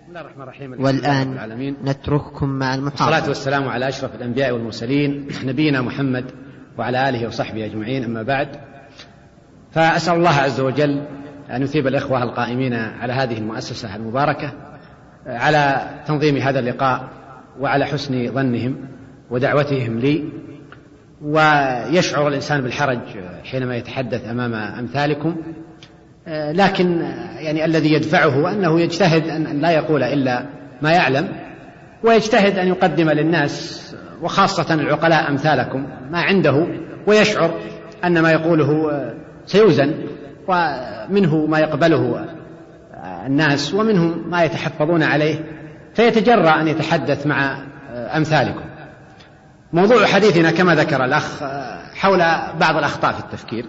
بسم الله الرحمن الرحيم. والآن نترككم مع المحاضرة. والصلاة والسلام على أشرف الأنبياء والمرسلين نبينا محمد وعلى آله وصحبه أجمعين، أما بعد، فأسأل الله عز وجل أن يثيب الإخوة القائمين على هذه المؤسسة المباركة على تنظيم هذا اللقاء وعلى حسن ظنهم ودعوتهم لي. ويشعر الإنسان بالحرج حينما يتحدث أمام أمثالكم، لكن يعني الذي يدفعه أنه يجتهد أن لا يقول إلا ما يعلم، ويجتهد أن يقدم للناس وخاصة العقلاء أمثالكم ما عنده، ويشعر أن ما يقوله سيوزن، ومنه ما يقبله الناس ومنهم ما يتحفظون عليه، فيتجرأ أن يتحدث مع أمثالكم. موضوع حديثنا كما ذكر الأخ حول بعض الأخطاء في التفكير.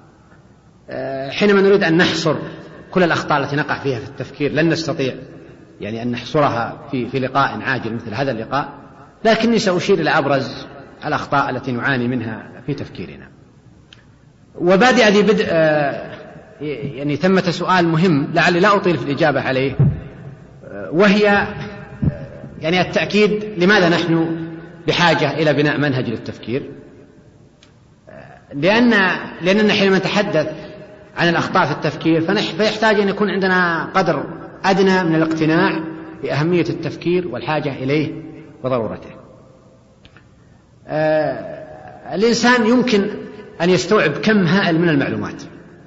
حينما نريد أن نحصر كل الأخطاء التي نقع فيها في التفكير لن نستطيع يعني أن نحصرها في لقاء عاجل مثل هذا اللقاء، لكني سأشير إلى أبرز الأخطاء التي نعاني منها في تفكيرنا. وبادئ ذي بدء يعني ثمة سؤال مهم لعلي لا أطيل في الإجابة عليه، وهي يعني التأكيد لماذا نحن بحاجة إلى بناء منهج للتفكير. لأننا حينما نتحدث عن الأخطاء في التفكير فيحتاج أن يكون عندنا قدر أدنى من الاقتناع بأهمية التفكير والحاجة إليه وضرورته. الإنسان يمكن أن يستوعب كم هائل من المعلومات،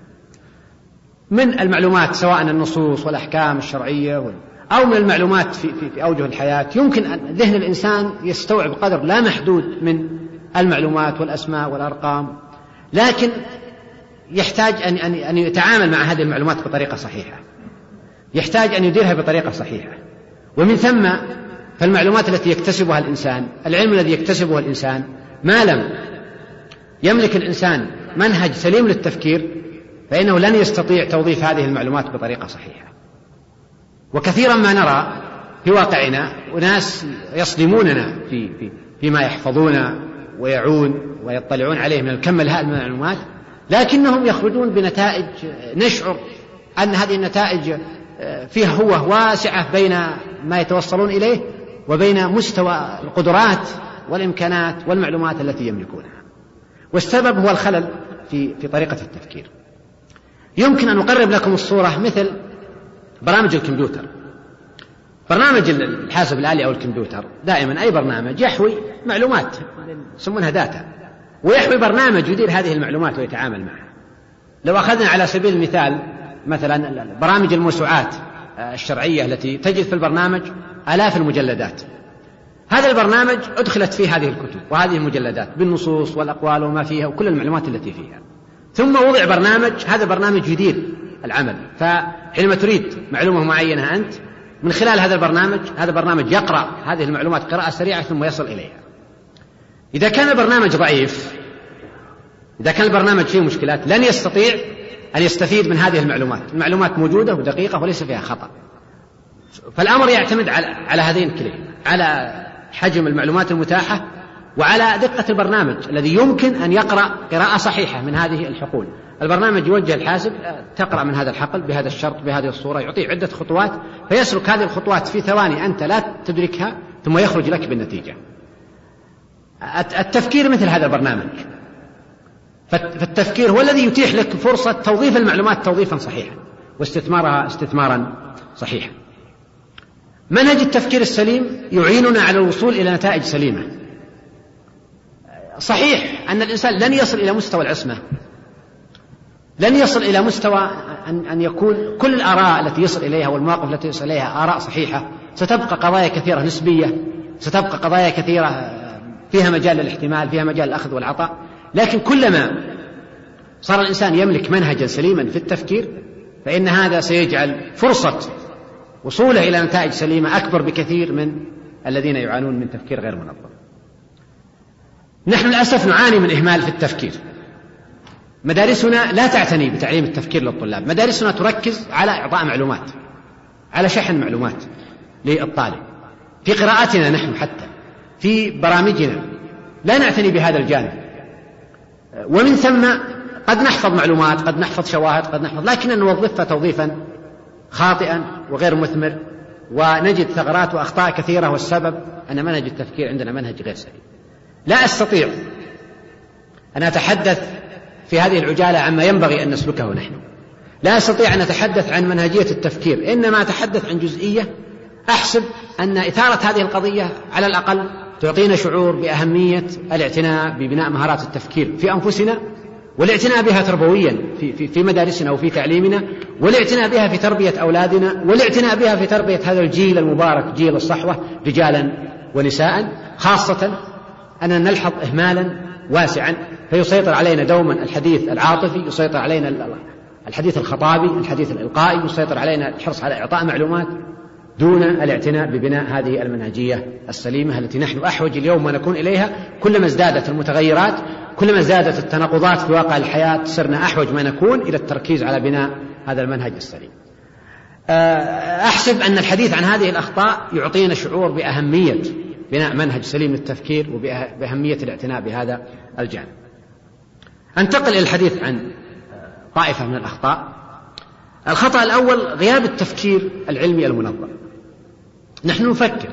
من المعلومات سواء النصوص والأحكام الشرعية أو من المعلومات في أوجه الحياة. يمكن أن ذهن الإنسان يستوعب قدر لا محدود من المعلومات والأسماء والأرقام، لكن يحتاج أن يتعامل مع هذه المعلومات بطريقة صحيحة، يحتاج أن يديرها بطريقة صحيحة. ومن ثم فالمعلومات التي يكتسبها الإنسان، العلم الذي يكتسبه الإنسان، ما لم يملك الإنسان منهج سليم للتفكير فإنه لن يستطيع توظيف هذه المعلومات بطريقة صحيحة. وكثيرا ما نرى في واقعنا وناس يصدموننا فيما يحفظون ويعون ويطلعون عليه من الكم الهائل من المعلومات، لكنهم يخرجون بنتائج نشعر أن هذه النتائج فيها هو واسعة بين ما يتوصلون إليه وبين مستوى القدرات والإمكانات والمعلومات التي يملكونها. والسبب هو الخلل في طريقة التفكير. يمكن أن أقرب لكم الصورة مثل برامج الكمبيوتر. برنامج الحاسب الآلي أو الكمبيوتر دائما أي برنامج يحوي معلومات يسمونها داتا، ويحوي برنامج يدير هذه المعلومات ويتعامل معها. لو أخذنا على سبيل المثال مثلا برامج الموسوعات الشرعية التي تجد في البرنامج آلاف المجلدات، هذا البرنامج أدخلت فيه هذه الكتب وهذه المجلدات بالنصوص والأقوال وما فيها وكل المعلومات التي فيها، ثم وضع برنامج، هذا برنامج يدير العمل. فحينما تريد معلومة معينة أنت من خلال هذا البرنامج، هذا البرنامج يقرأ هذه المعلومات قراءة سريعة ثم يصل إليها. إذا كان البرنامج ضعيف، إذا كان البرنامج فيه مشكلات، لن يستطيع أن يستفيد من هذه المعلومات. المعلومات موجودة ودقيقة وليس فيها خطأ. فالأمر يعتمد على هذين الكلين، على حجم المعلومات المتاحة وعلى دقة البرنامج الذي يمكن أن يقرأ قراءة صحيحة من هذه الحقول. البرنامج يوجه الحاسب تقرأ من هذا الحقل بهذا الشرط بهذه الصورة، يعطيه عدة خطوات فيسلك هذه الخطوات في ثواني أنت لا تدركها ثم يخرج لك بالنتيجة. التفكير مثل هذا البرنامج، فالتفكير هو الذي يتيح لك فرصة توظيف المعلومات توظيفا صحيحا واستثمارها استثمارا صحيحا. منهج التفكير السليم يعيننا على الوصول إلى نتائج سليمة. صحيح أن الإنسان لن يصل إلى مستوى العصمة، لن يصل إلى مستوى أن يكون كل الآراء التي يصل إليها والمواقف التي يصل إليها آراء صحيحة. ستبقى قضايا كثيرة نسبية، ستبقى قضايا كثيرة فيها مجال للاحتمال، فيها مجال الأخذ والعطاء. لكن كلما صار الإنسان يملك منهجا سليما في التفكير فإن هذا سيجعل فرصة وصوله إلى نتائج سليمة أكبر بكثير من الذين يعانون من تفكير غير منظم. نحن للأسف نعاني من إهمال في التفكير. مدارسنا لا تعتني بتعليم التفكير للطلاب، مدارسنا تركز على إعطاء معلومات، على شحن معلومات للطالب. في قراءتنا نحن حتى في برامجنا لا نعتني بهذا الجانب، ومن ثم قد نحفظ معلومات، قد نحفظ شواهد، قد نحفظ، لكن نوظفها توظيفا خاطئا وغير مثمر ونجد ثغرات وأخطاء كثيرة، والسبب أن منهج التفكير عندنا منهج غير سليم. لا أستطيع أن أتحدث في هذه العجالة عما ينبغي أن نسلكه نحن، لا أستطيع أن أتحدث عن منهجية التفكير، إنما أتحدث عن جزئية أحسب أن إثارة هذه القضية على الأقل تعطينا شعور بأهمية الاعتناء ببناء مهارات التفكير في أنفسنا، والاعتناء بها تربويا في مدارسنا وفي تعليمنا، والاعتناء بها في تربية أولادنا، والاعتناء بها في تربية هذا الجيل المبارك، جيل الصحوة، رجالا ونساء، خاصة أننا نلحظ إهمالا واسعا، فيسيطر علينا دوما الحديث العاطفي، يسيطر علينا الحديث الخطابي، الحديث الإلقائي، يسيطر علينا الحرص على إعطاء معلومات دون الاعتناء ببناء هذه المنهجية السليمة التي نحن أحوج اليوم ونكون إليها. كلما ازدادت المتغيرات، كلما ازدادت التناقضات في واقع الحياة، صرنا أحوج ما نكون إلى التركيز على بناء هذا المنهج السليم. أحسب أن الحديث عن هذه الأخطاء يعطينا شعور بأهمية بناء منهج سليم للتفكير وبأهمية الاعتناء بهذا الجانب. أنتقل إلى الحديث عن طائفة من الأخطاء. الخطأ الأول غياب التفكير العلمي المنظم. نحن نفكر،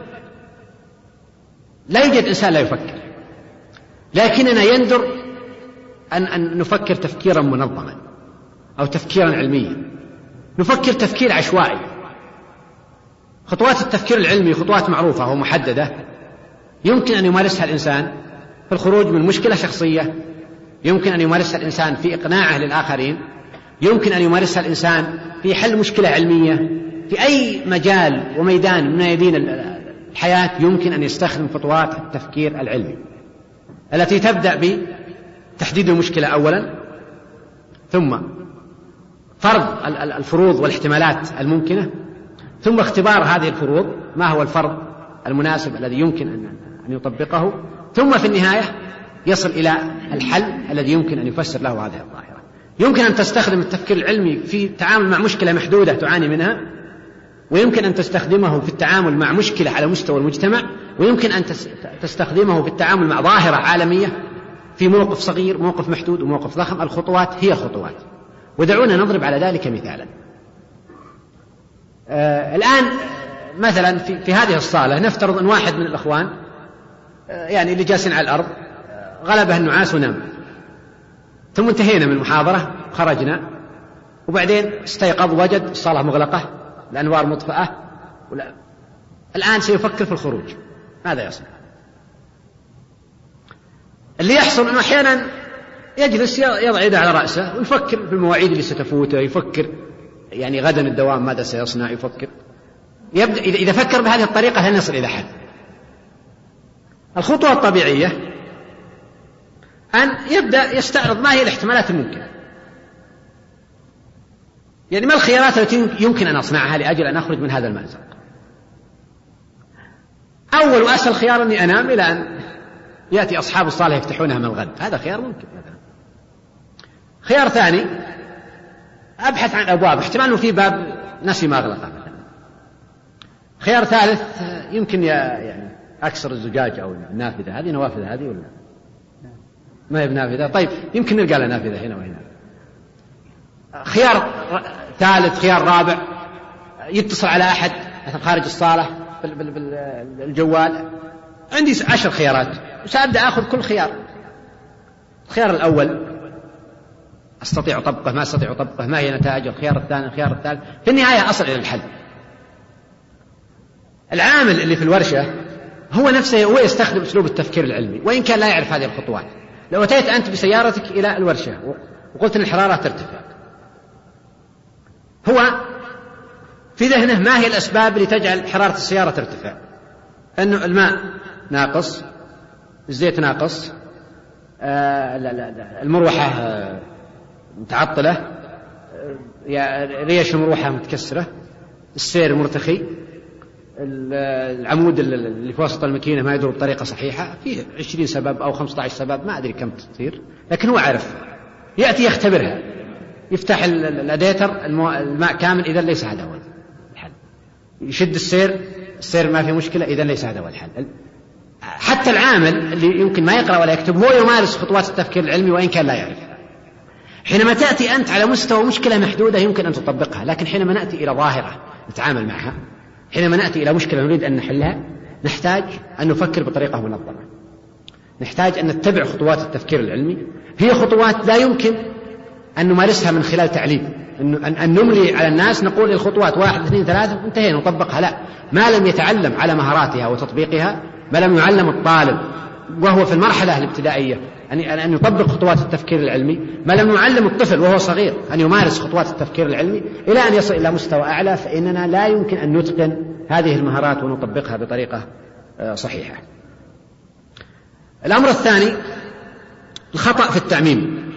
لا يوجد إنسان لا يفكر، لكننا يندر أن نفكر تفكيرا منظما أو تفكيرا علميا. نفكر تفكير عشوائي. خطوات التفكير العلمي خطوات معروفة ومحددة، يمكن أن يمارسها الإنسان في الخروج من مشكلة شخصية، يمكن أن يمارسها الإنسان في إقناعه للآخرين، يمكن أن يمارسها الإنسان في حل مشكلة علمية. في أي مجال وميدان من ميادين الحياة يمكن أن يستخدم خطوات التفكير العلمي التي تبدأ بتحديد المشكلة أولا، ثم فرض الفروض والاحتمالات الممكنة، ثم اختبار هذه الفروض، ما هو الفرض المناسب الذي يمكن أن يطبقه، ثم في النهاية يصل إلى الحل الذي يمكن أن يفسر له هذه الظاهرة. يمكن أن تستخدم التفكير العلمي في التعامل مع مشكلة محدودة تعاني منها، ويمكن أن تستخدمه في التعامل مع مشكلة على مستوى المجتمع، ويمكن أن تستخدمه في التعامل مع ظاهرة عالمية في موقف صغير، موقف محدود، وموقف ضخم. الخطوات هي خطوات، ودعونا نضرب على ذلك مثالا. الآن مثلا في هذه الصالة نفترض أن واحد من الأخوان يعني اللي جالسين على الأرض غلبه النعاس ونام، ثم انتهينا من المحاضرة، خرجنا، وبعدين استيقظ وجد الصالة مغلقة، الأنوار مطفأة، الآن سيفكر في الخروج. ماذا يصنع؟ اللي يحصل أنه أحيانا يجلس يضع يده على رأسه ويفكر في المواعيد اللي ستفوته، يفكر يعني غدا الدوام ماذا سيصنع، يفكر. يبدأ إذا فكر بهذه الطريقة لن يصل إلى حل. الخطوة الطبيعية أن يبدأ يستعرض ما هي الاحتمالات الممكنة، يعني ما الخيارات التي يمكن أن أصنعها لأجل أن أخرج من هذا المأزق. أول وأسهل خيار أني أنام إلى أن يأتي أصحاب الصالة يفتحونها من الغد، هذا خيار ممكن. خيار ثاني أبحث عن أبواب، احتمال أنه في باب نسي ما أغلقه مثلا. خيار ثالث يمكن يعني أكسر الزجاج أو النافذة، هذه نوافذة هذه ولا ما هي بنافذة؟ طيب يمكن نلقى لها نافذة هنا وهنا. خيار ثالث، خيار رابع، يتصل على أحد مثلا خارج الصالة بالجوال. عندي 10 خيارات، سأبدأ أخذ كل خيار. الخيار الأول أستطيع طبقه، ما أستطيع طبقه، ما هي نتائج. الخيار الثاني، الخيار الثالث، في النهاية أصل إلى الحل. العامل اللي في الورشة هو نفسه هو يستخدم أسلوب التفكير العلمي، وإن كان لا يعرف هذه الخطوات. لو أتيت أنت بسيارتك إلى الورشة وقلت أن الحرارة ترتفع، هو في ذهنه ما هي الأسباب اللي تجعل حرارة السيارة ترتفع؟ أنه الماء ناقص، الزيت ناقص، المروحة متعطلة، ريش المروحة متكسرة، السير مرتخي، العمود اللي في وسط الماكينة ما يدور بطريقة صحيحة. فيه 20 سبب أو 15 سبب، ما أدري كم تصير، لكن هو عارف. يأتي يختبرها، يفتح الأديتر، الماء كامل، إذا ليس هذا هو الحل. يشد السير ما في مشكلة، إذا ليس هذا هو الحل. حتى العامل اللي يمكن ما يقرأ ولا يكتب هو يمارس خطوات التفكير العلمي وإن كان لا يعرف. حينما تأتي أنت على مستوى مشكلة محدودة يمكن أن تطبقها، لكن حينما نأتي إلى ظاهرة نتعامل معها، حينما نأتي إلى مشكلة نريد أن نحلها نحتاج أن نفكر بطريقة منظمة، نحتاج أن نتبع خطوات التفكير العلمي. هي خطوات لا يمكن أن نمارسها من خلال تعليم، أن نملي على الناس نقول الخطوات 1 2 3 وانتهينا ونطبقها. لا، ما لم يتعلم على مهاراتها وتطبيقها، ما لم يعلم الطالب وهو في المرحلة الابتدائية أن يطبق خطوات التفكير العلمي، ما لم يعلم الطفل وهو صغير أن يمارس خطوات التفكير العلمي إلى أن يصل إلى مستوى أعلى، فإننا لا يمكن أن نتقن هذه المهارات ونطبقها بطريقة صحيحة. الأمر الثاني الخطأ في التعميم،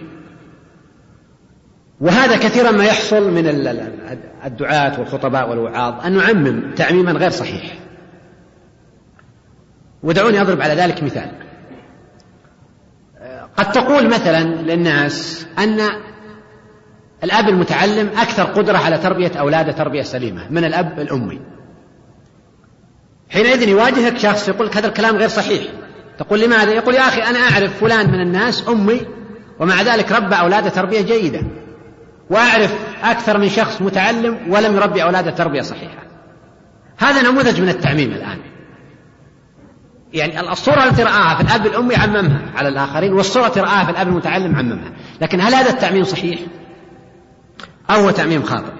وهذا كثيرا ما يحصل من الدعاة والخطباء والوعاظ أن نعمم تعميما غير صحيح. ودعوني أضرب على ذلك مثال. قد تقول مثلا للناس أن الأب المتعلم أكثر قدرة على تربية أولاده تربية سليمة من الأب الأمي. حينئذ يواجهك شخص يقول لك هذا الكلام غير صحيح. تقول لماذا؟ يقول يا أخي أنا أعرف فلان من الناس أمي ومع ذلك ربى أولاده تربية جيدة، وأعرف أكثر من شخص متعلم ولم يربي أولاده تربية صحيحة. هذا نموذج من التعميم الآن. يعني الصورة التي رآها في الأب الأمي عممها على الآخرين، والصورة التي رآها في الأب المتعلم عممها. لكن هل هذا التعميم صحيح أو هو تعميم خاطئ؟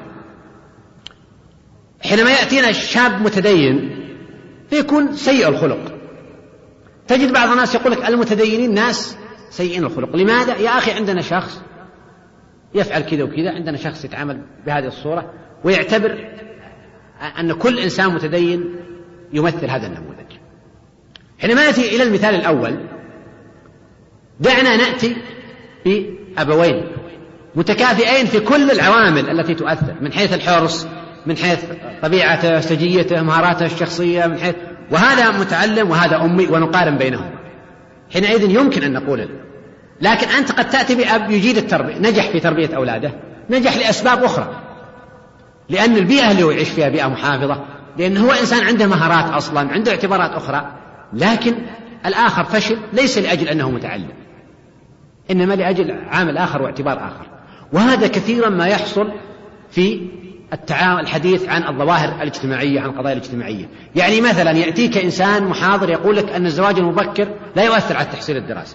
حينما يأتينا شاب متدين فيكون سيء الخلق، تجد بعض الناس يقول لك المتدينين ناس سيئين الخلق. لماذا؟ يا أخي عندنا شخص يفعل كذا وكذا، عندنا شخص يتعامل بهذه الصورة، ويعتبر أن كل إنسان متدين يمثل هذا النموذج. حينما نأتي إلى المثال الأول، دعنا نأتي بأبوين متكافئين في كل العوامل التي تؤثر، من حيث الحرص، من حيث طبيعته، سجيته، مهاراته الشخصية، من حيث وهذا متعلم وهذا أمي، ونقارن بينهم. حينئذ يمكن أن نقول لكن أنت قد تأتي بأب يجيد التربية، نجح في تربية أولاده، نجح لأسباب أخرى، لأن البيئة اللي هو يعيش فيها بيئة محافظة، لأن هو إنسان عنده مهارات أصلا، عنده اعتبارات أخرى. لكن الآخر فشل ليس لأجل أنه متعلم، إنما لأجل عامل آخر واعتبار آخر. وهذا كثيرا ما يحصل في الحديث عن الظواهر الاجتماعية، عن القضايا الاجتماعية. يعني مثلا يأتيك إنسان محاضر يقول لك أن الزواج المبكر لا يؤثر على التحصيل الدراسي.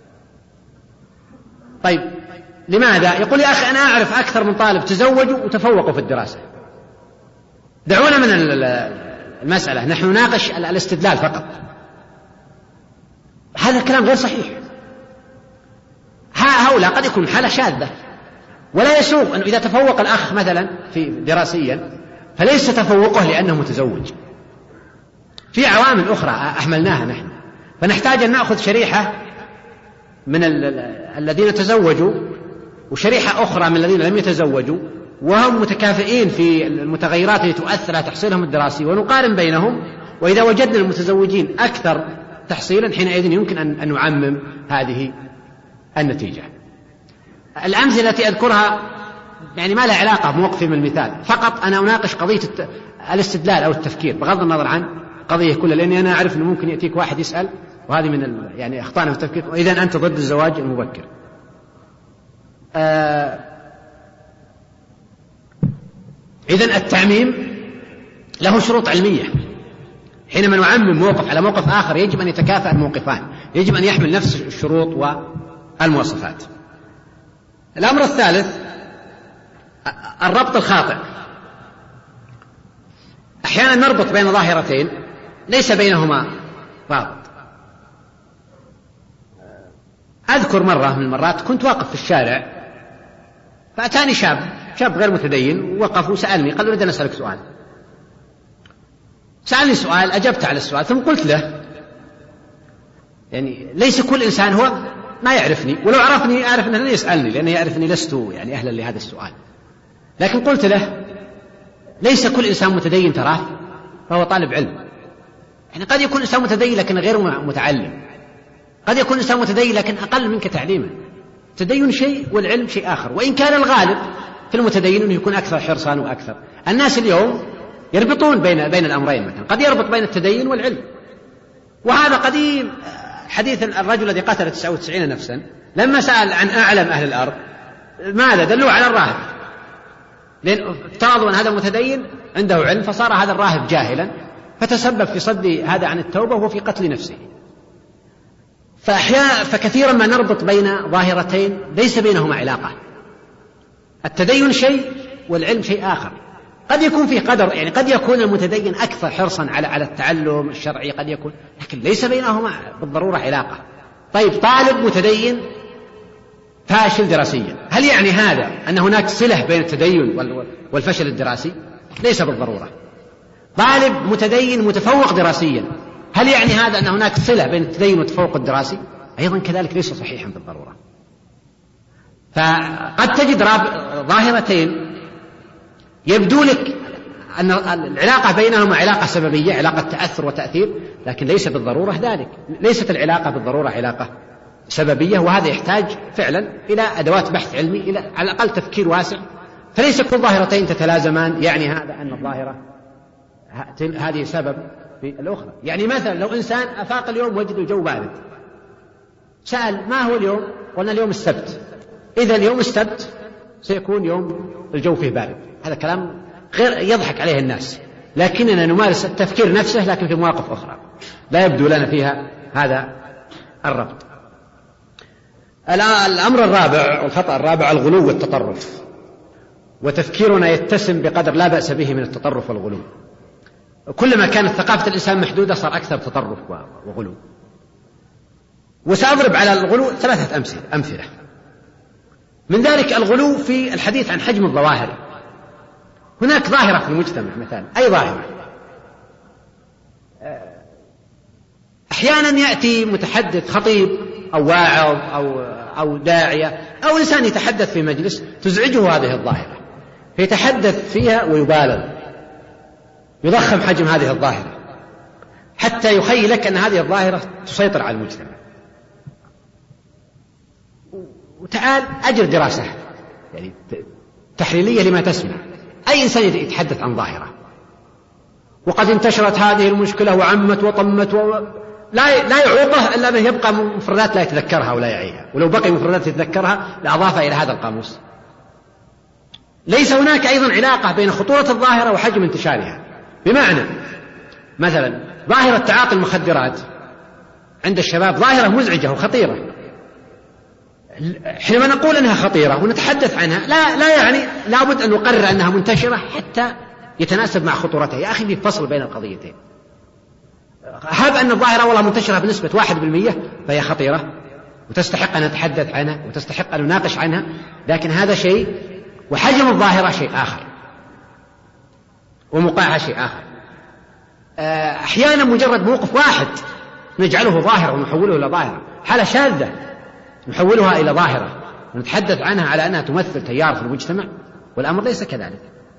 طيب لماذا؟ يقول يا أخي أنا أعرف أكثر من طالب تزوجوا وتفوقوا في الدراسة. دعونا من المسألة، نحن نناقش الاستدلال فقط. هذا الكلام غير صحيح. هؤلاء قد يكون حالة شاذة، ولا يسوغ أنه إذا تفوق الأخ مثلا في دراسيا فليس تفوقه لأنه متزوج، في عوامل أخرى أحملناها نحن، فنحتاج أن نأخذ شريحة من الذين تزوجوا وشريحة أخرى من الذين لم يتزوجوا، وهم متكافئين في المتغيرات التي تؤثر على تحصيلهم الدراسي، ونقارن بينهم. وإذا وجدنا المتزوجين أكثر تحصيلا حينئذ يمكن أن نعمم هذه النتيجة. الأمثلة التي أذكرها يعني ما لها علاقة بموقفي من المثال، فقط أنا أناقش قضية الاستدلال أو التفكير بغض النظر عن قضية كلها، لأني أنا أعرف أنه ممكن يأتيك واحد يسأل، وهذه من يعني أخطأنا في التفكير، وإذا أنت ضد الزواج المبكر. إذن التعميم له شروط علمية. حينما نعمم موقف على موقف آخر يجب أن يتكافأ الموقفان، يجب أن يحمل نفس الشروط والمواصفات. الأمر الثالث الربط الخاطئ. أحيانا نربط بين ظاهرتين ليس بينهما رابط. أذكر مرة من المرات كنت واقف في الشارع، فأتاني شاب غير متدين، وقف وسألني، قال أريد أن أسألك سؤال. سألني سؤال، أجبت على السؤال، ثم قلت له يعني ليس كل إنسان هو ما يعرفني، ولو عرفني أعرف أنه لن يسألني لأنه يعرف أني لست يعني أهلا لهذا السؤال. لكن قلت له ليس كل إنسان متدين تراه فهو طالب علم. يعني قد يكون إنسان متدين لكن غير متعلم، قد يكون إنسان متدين لكن أقل منك تعليما. التدين شيء والعلم شيء آخر، وإن كان الغالب في المتدين أنه يكون أكثر حرصا وأكثر. الناس اليوم يربطون بين الأمرين، مثلا قد يربط بين التدين والعلم، وهذا قديم. حديث الرجل الذي قتل 99 نفسا لما سأل عن أعلم أهل الأرض ماذا؟ دلوا على الراهب، لأن افترضوا أن هذا متدين عنده علم، فصار هذا الراهب جاهلا فتسبب في صد هذا عن التوبة وفي قتل نفسه. فكثيرا ما نربط بين ظاهرتين ليس بينهما علاقة. التدين شيء والعلم شيء آخر. قد يكون فيه قدر، يعني قد يكون المتدين أكثر حرصا على التعلم الشرعي، قد يكون، لكن ليس بينهما بالضرورة علاقة. طيب طالب متدين فاشل دراسيا، هل يعني هذا أن هناك صلة بين التدين والفشل الدراسي؟ ليس بالضرورة. طالب متدين متفوق دراسيا، هل يعني هذا أن هناك صلة بين التدين والتفوق الدراسي؟ أيضا كذلك ليس صحيحا بالضرورة. فقد تجد ظاهرتين يبدو لك أن العلاقة بينهما علاقة سببية، علاقة تأثر وتأثير، لكن ليس بالضرورة ذلك. ليست العلاقة بالضرورة علاقة سببية، وهذا يحتاج فعلا إلى أدوات بحث علمي، إلى على الأقل تفكير واسع. فليس كل ظاهرتين تتلازمان يعني هذا أن الظاهرة هذه سبب في الأخرى. يعني مثلا لو إنسان أفاق اليوم وجد الجو بارد، سأل ما هو اليوم؟ قلنا اليوم السبت، إذا اليوم السبت سيكون يوم الجو فيه بارد. هذا كلام غير يضحك عليه الناس، لكننا نمارس التفكير نفسه لكن في مواقف أخرى لا يبدو لنا فيها هذا الربط. الأمر الرابع والخطأ الرابع الغلو والتطرف، وتفكيرنا يتسم بقدر لا بأس به من التطرف والغلو. كلما كانت ثقافة الإنسان محدودة صار أكثر تطرف وغلو. وسأضرب على الغلو 3 أمثلة. من ذلك الغلو في الحديث عن حجم الظواهر. هناك ظاهرة في المجتمع مثلا، أي ظاهرة، أحيانا يأتي متحدث خطيب أو واعظ أو داعية أو إنسان يتحدث في مجلس تزعجه هذه الظاهرة، فيتحدث فيها ويبالغ، يضخم حجم هذه الظاهرة حتى يخيلك أن هذه الظاهرة تسيطر على المجتمع. وتعال أجر دراسة يعني تحليلية لما تسمع. أي إنسان يتحدث عن ظاهرة وقد انتشرت هذه المشكلة وعمت وطمت لا يعوقه إلا أنه يبقى مفردات لا يتذكرها ولا يعيها، ولو بقي مفردات يتذكرها لأضافها إلى هذا القاموس. ليس هناك أيضا علاقة بين خطورة الظاهرة وحجم انتشارها. بمعنى مثلا ظاهرة تعاطي المخدرات عند الشباب ظاهرة مزعجة وخطيرة. حينما نقول أنها خطيرة ونتحدث عنها لا يعني لابد أن نقرر أنها منتشرة حتى يتناسب مع خطورتها. يا أخي في فصل بين القضيتين. هب أن الظاهرة والله منتشرة بنسبة 1% فهي خطيرة وتستحق أن نتحدث عنها وتستحق أن نناقش عنها، لكن هذا شيء وحجم الظاهرة شيء آخر وموقعها شيء آخر. أحيانا مجرد موقف واحد نجعله ظاهرة ونحوله إلى ظاهرة، حالة شاذة نحولها إلى ظاهرة ونتحدث عنها على أنها تمثل تيار في المجتمع، والأمر ليس كذلك.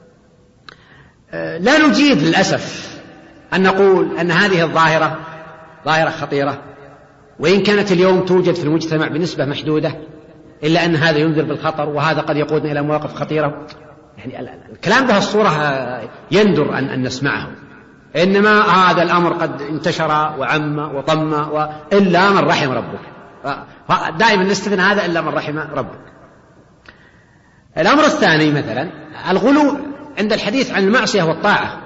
لا نجيد للأسف أن نقول أن هذه الظاهرة ظاهرة خطيرة، وإن كانت اليوم توجد في المجتمع بنسبة محدودة، إلا أن هذا ينذر بالخطر وهذا قد يقودنا إلى مواقف خطيرة. يعني الكلام بهذه الصورة يندر أن نسمعه. إنما هذا الأمر قد انتشر وعم وطم إلا من رحم ربك. دائما نستثنى هذا إلا من رحم ربك. الأمر الثاني مثلا الغلو عند الحديث عن المعصية والطاعة.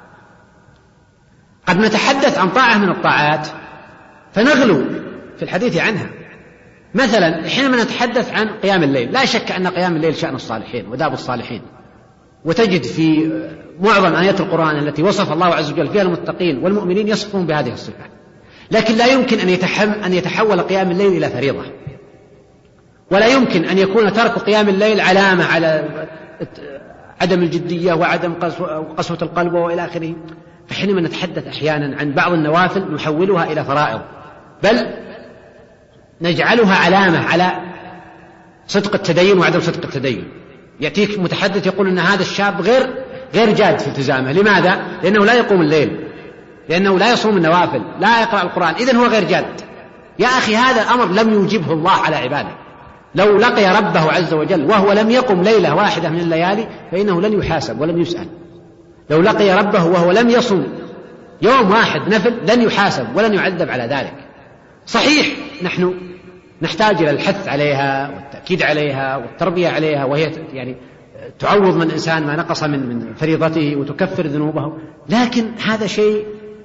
قد نتحدث عن طاعة من الطاعات فنغلو في الحديث عنها. مثلا حينما نتحدث عن قيام الليل، لا شك أن قيام الليل شأن الصالحين وداب الصالحين، وتجد في معظم آيات القرآن التي وصف الله عز وجل فيها المتقين والمؤمنين يصفون بهذه الصفة. لكن لا يمكن أن يتحول قيام الليل إلى فريضة، ولا يمكن أن يكون ترك قيام الليل علامة على عدم الجدية وعدم قسوة القلب وإلى آخره. فحينما نتحدث أحيانا عن بعض النوافل نحولها إلى فرائض، بل نجعلها علامة على صدق التدين وعدم صدق التدين. يأتيك متحدث يقول أن هذا الشاب غير جاد في التزامه. لماذا؟ لأنه لا يقوم الليل، لأنه لا يصوم النوافل، لا يقرأ القرآن، إذن هو غير جاد. يا أخي هذا الأمر لم يوجبه الله على عباده. لو لقي ربه عز وجل وهو لم يقم ليلة واحدة من الليالي فإنه لن يحاسب ولن يسأل. لو لقي ربه وهو لم يصم يوم واحد نفل لن يحاسب ولن يعذب على ذلك. صحيح نحن نحتاج إلى الحث عليها والتأكيد عليها والتربية عليها، وهي يعني تعوض من الإنسان ما نقص من فريضته وتكفر ذنوبه، لكن هذا شيء،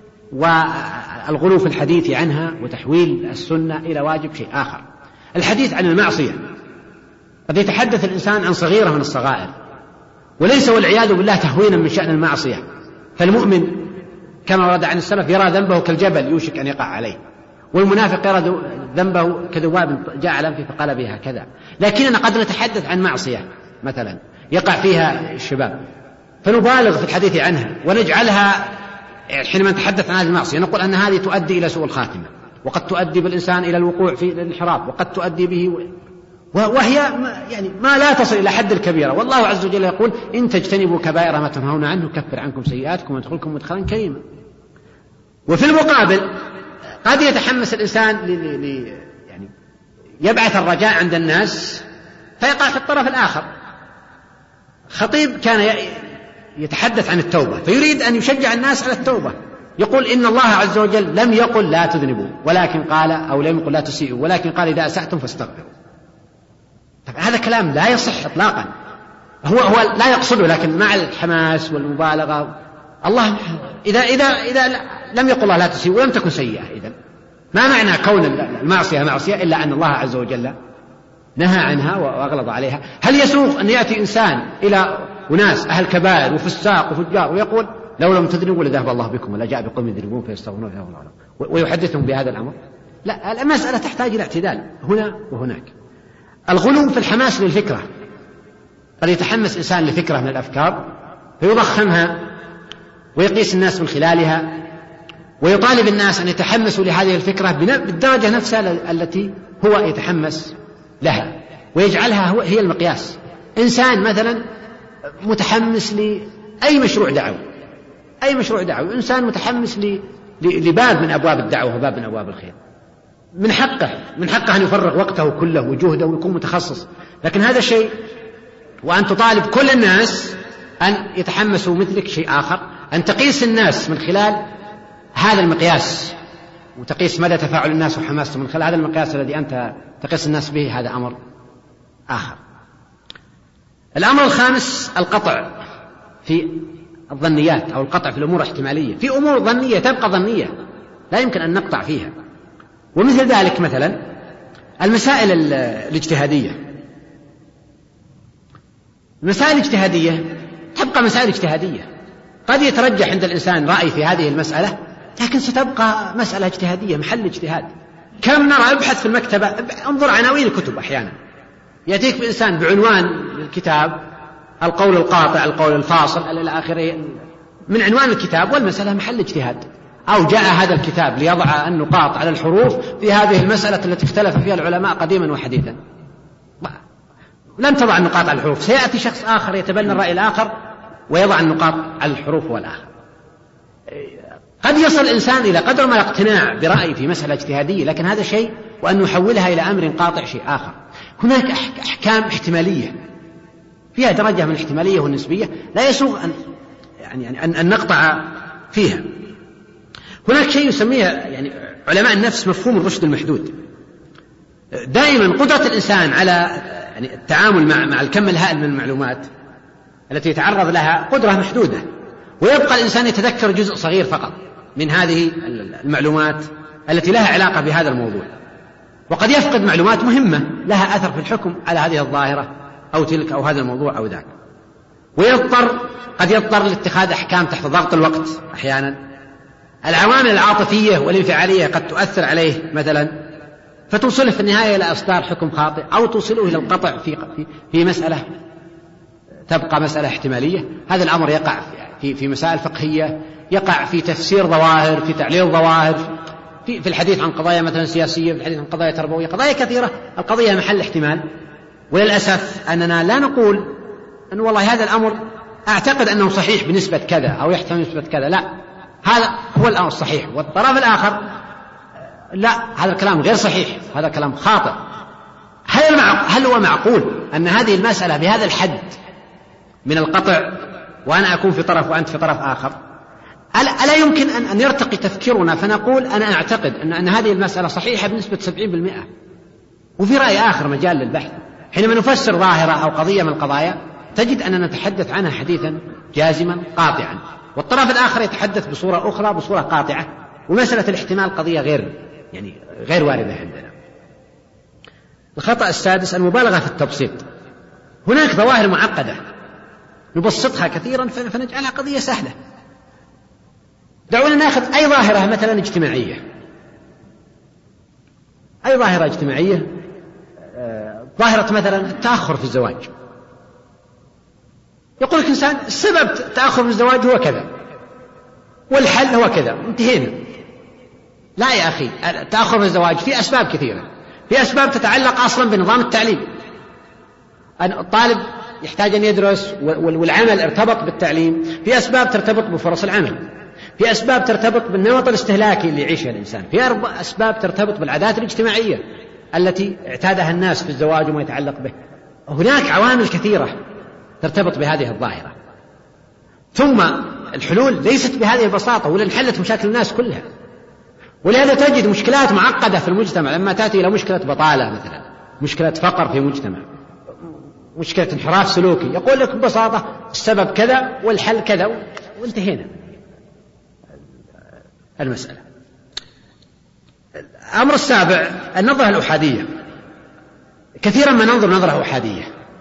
والغلو في الحديث عنها وتحويل السنة إلى واجب شيء آخر. الحديث عن المعصية قد يتحدث الإنسان عن صغيرة من الصغائر، وليس والعياذ بالله تهوينا من شأن المعصية، فالمؤمن كما ورد عن السلف يرى ذنبه كالجبل يوشك أن يقع عليه، والمنافق يرى ذنبه كذباب جاء على أنفه فقال بها كذا. لكننا قد نتحدث عن معصية مثلا يقع فيها الشباب فنبالغ في الحديث عنها ونجعلها، حينما نتحدث عن هذه المعصية نقول أن هذه تؤدي إلى سوء الخاتمة، وقد تؤدي بالإنسان إلى الوقوع في الانحراف، وقد تؤدي به وهي يعني ما لا تصل إلى حد الكبيرة. والله عز وجل يقول إن تجتنبوا كبائر ما تنهون عنه كفر عنكم سيئاتكم ويدخلكم مدخلا كريما. وفي المقابل قد يتحمس الإنسان يعني يبعث الرجاء عند الناس فيقع في الطرف الآخر. خطيب كان يتحدث عن التوبة فيريد أن يشجع الناس على التوبة، يقول إن الله عز وجل لم يقل لا تذنبوا، ولكن قال، أو لم يقل لا تسيئوا، ولكن قال إذا أسأتم فاستغفروا. هذا كلام لا يصح إطلاقا، هو لا يقصده، لكن مع الحماس والمبالغة. الله إذا لم يقل الله لا تسيئوا ولم تكن سيئة، إذن ما معنى كون المعصية معصية إلا أن الله عز وجل نهى عنها وأغلظ عليها. هل يسوغ أن يأتي إنسان إلى أناس أهل كبائر وفساق وفجار ويقول لو لم تذنبوا لذهب الله بكم ولا جاء بقوم يذنبون فيستغفرون ويحدثهم بهذا الأمر؟ لا، المسألة تحتاج إلى اعتدال هنا وهناك. الغلو في الحماس للفكرة، قد يتحمس إنسان لفكرة من الأفكار فيضخمها ويقيس الناس من خلالها، ويطالب الناس أن يتحمسوا لهذه الفكرة بالدرجة نفسها التي هو يتحمس لها، ويجعلها هي المقياس. إنسان مثلا متحمس لأي مشروع دعوي، إنسان متحمس لباب من أبواب الدعوة وباب من أبواب الخير، من حقه أن يفرغ وقته كله وجهده ويكون متخصص. لكن هذا شيء، وأن تطالب كل الناس أن يتحمسوا مثلك شيء آخر. أن تقيس الناس من خلال هذا المقياس، وتقيس مدى تفاعل الناس وحماسهم من خلال هذا المقياس الذي أنت تقيس الناس به، هذا أمر آخر. الأمر الخامس القطع في الظنيات أو القطع في الأمور الاحتمالية. في أمور ظنية تبقى ظنية لا يمكن أن نقطع فيها، ومثل ذلك مثلا المسائل الاجتهادية. المسائل الاجتهادية تبقى مسائل اجتهادية، قد يترجح عند الإنسان رأي في هذه المسألة، لكن ستبقى مسألة اجتهادية محل اجتهاد. كم نرى ابحث في المكتبة، انظر عناوين الكتب، أحيانا يأتيك بإنسان بعنوان الكتاب القول القاطع، القول الفاصل إلى آخره من عنوان الكتاب، والمسألة محل اجتهاد. أو جاء هذا الكتاب ليضع النقاط على الحروف في هذه المسألة التي اختلف فيها العلماء قديما وحديثا، لم تضع النقاط على الحروف، سيأتي شخص آخر يتبنى الرأي الآخر ويضع النقاط على الحروف والآخر. قد يصل الإنسان إلى قدر ما الاقتناع برأي في مسألة اجتهادية، لكن هذا شيء، وأن نحولها إلى أمر قاطع شيء آخر. هناك أحكام احتمالية فيها درجة من الاحتمالية والنسبية لا يسوغ أن نقطع فيها. هناك شيء يسميه يعني علماء النفس مفهوم الرشد المحدود. دائما قدرة الإنسان على التعامل مع الكم الهائل من المعلومات التي يتعرض لها قدرة محدودة، ويبقى الإنسان يتذكر جزء صغير فقط من هذه المعلومات التي لها علاقة بهذا الموضوع، وقد يفقد معلومات مهمة لها أثر في الحكم على هذه الظاهرة أو تلك أو هذا الموضوع أو ذاك، قد يضطر لاتخاذ أحكام تحت ضغط الوقت. أحيانا العوامل العاطفية والانفعالية قد تؤثر عليه مثلا، فتوصله في النهاية إلى إصدار حكم خاطئ، أو توصله إلى القطع في مسألة تبقى مسألة احتمالية. هذا الأمر يقع في مسائل فقهية، يقع في تفسير ظواهر، في تعليل ظواهر، في الحديث عن قضايا مثلا سياسية، في الحديث عن قضايا تربوية، قضايا كثيرة القضية محل احتمال. وللأسف أننا لا نقول أن والله هذا الأمر أعتقد أنه صحيح بنسبة كذا أو يحتمل بنسبة كذا، لا، هذا هو الأمر الصحيح، والطرف الآخر لا، هذا الكلام غير صحيح، هذا كلام خاطئ. هل هو معقول أن هذه المسألة بهذا الحد من القطع وأنا أكون في طرف وأنت في طرف آخر؟ ألا يمكن أن يرتقي تفكيرنا فنقول أنا أعتقد أن هذه المسألة صحيحة بنسبة 70%، وفي رأي آخر مجال للبحث. حينما نفسر ظاهرة أو قضية من القضايا تجد أننا نتحدث عنها حديثا جازما قاطعا، والطرف الآخر يتحدث بصورة أخرى بصورة قاطعة، ومسألة الاحتمال قضية غير واردة عندنا. الخطأ السادس المبالغة في التبسيط. هناك ظواهر معقدة نبسطها كثيرا فنجعلها قضية سهلة. دعونا نأخذ أي ظاهرة مثلا اجتماعية، أي ظاهرة اجتماعية، ظاهرة مثلا التأخر في الزواج. يقول لك إنسان السبب التأخر في الزواج هو كذا والحل هو كذا، انتهينا. لا يا أخي، التأخر في الزواج في أسباب كثيرة، في أسباب تتعلق أصلا بنظام التعليم. الطالب يحتاج أن يدرس والعمل ارتبط بالتعليم، في أسباب ترتبط بفرص العمل، في أسباب ترتبط بالنمط الاستهلاكي اللي يعيشه الإنسان، في أسباب ترتبط بالعادات الاجتماعية التي اعتادها الناس في الزواج وما يتعلق به. هناك عوامل كثيرة ترتبط بهذه الظاهرة. ثم الحلول ليست بهذه البساطة ولا انحلت مشاكل الناس كلها، ولهذا تجد مشكلات معقدة في المجتمع. لما تأتي إلى مشكلة بطالة مثلا، مشكلة فقر في مجتمع، مشكلة انحراف سلوكي، يقول لك ببساطة السبب كذا والحل كذا وانتهينا المسألة. الأمر السابع النظرة الأحادية. كثيرا ما ننظر نظرة أحادية،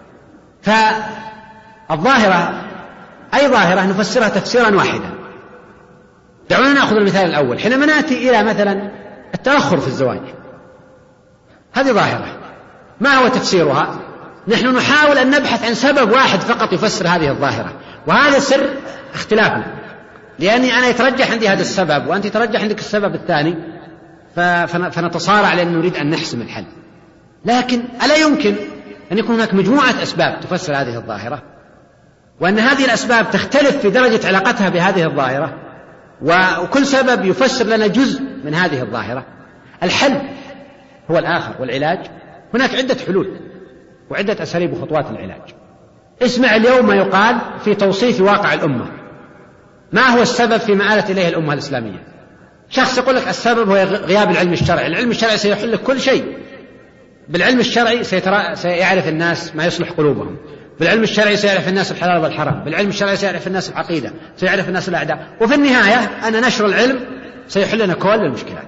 فالظاهرة أي ظاهرة نفسرها تفسيرا واحدا. دعونا نأخذ المثال الأول. حينما نأتي إلى مثلا التأخر في الزواج، هذه ظاهرة، ما هو تفسيرها؟ نحن نحاول أن نبحث عن سبب واحد فقط يفسر هذه الظاهرة، وهذا سر اختلافنا، لأني أنا يترجح عندي هذا السبب وأنت يترجح عندك السبب الثاني، فنتصارع لأن نريد أن نحسم الحل. لكن ألا يمكن أن يكون هناك مجموعة أسباب تفسر هذه الظاهرة، وأن هذه الأسباب تختلف في درجة علاقتها بهذه الظاهرة، وكل سبب يفسر لنا جزء من هذه الظاهرة؟ الحل هو الآخر، والعلاج هناك عدة حلول وعدة أساليب وخطوات العلاج. اسمع اليوم ما يقال في توصيف واقع الأمة. ما هو السبب فيما آلت إليه الأمة الإسلامية؟ شخص يقول لك السبب هو غياب العلم الشرعي. العلم الشرعي سيحل لك كل شيء. بالعلم الشرعي سيعرف الناس ما يصلح قلوبهم، بالعلم الشرعي سيعرف الناس الحلال والحرام، بالعلم الشرعي سيعرف الناس العقيدة، سيعرف الناس الأعداء، وفي النهاية أن نشر العلم سيحل لنا كل المشكلات.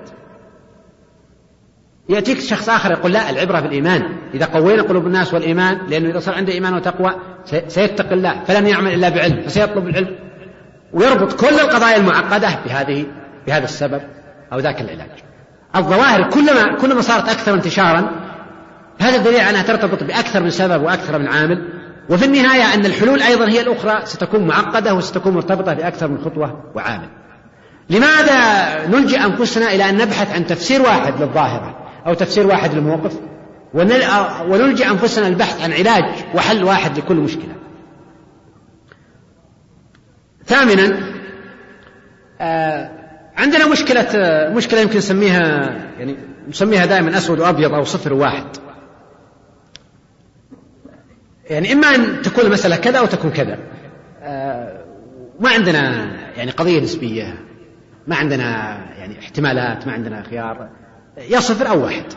يأتيك شخص آخر يقول لا، العبرة بالإيمان، إذا قوينا قلوب الناس والإيمان، لأنه إذا صار عنده إيمان وتقوى سيتقي الله فلن يعمل إلا بعلم، فسيطلب العلم، ويربط كل القضايا المعقدة بهذا السبب أو ذاك العلاج. الظواهر كلما صارت أكثر انتشارا، هذا دليل أنها ترتبط بأكثر من سبب وأكثر من عامل، وفي النهاية أن الحلول أيضا هي الأخرى ستكون معقدة وستكون مرتبطة بأكثر من خطوة وعامل. لماذا نلجئ أنفسنا إلى أن نبحث عن تفسير واحد للظاهرة أو تفسير واحد للموقف، ونلجئ أنفسنا البحث عن علاج وحل واحد لكل مشكلة؟ ثامنا، عندنا مشكلة يمكن نسميها دائما أسود وأبيض أو صفر وواحد. يعني إما أن تكون المسألة كذا أو تكون كذا. ما عندنا قضية نسبية، ما عندنا احتمالات، ما عندنا خيار، يا صفر أو واحد.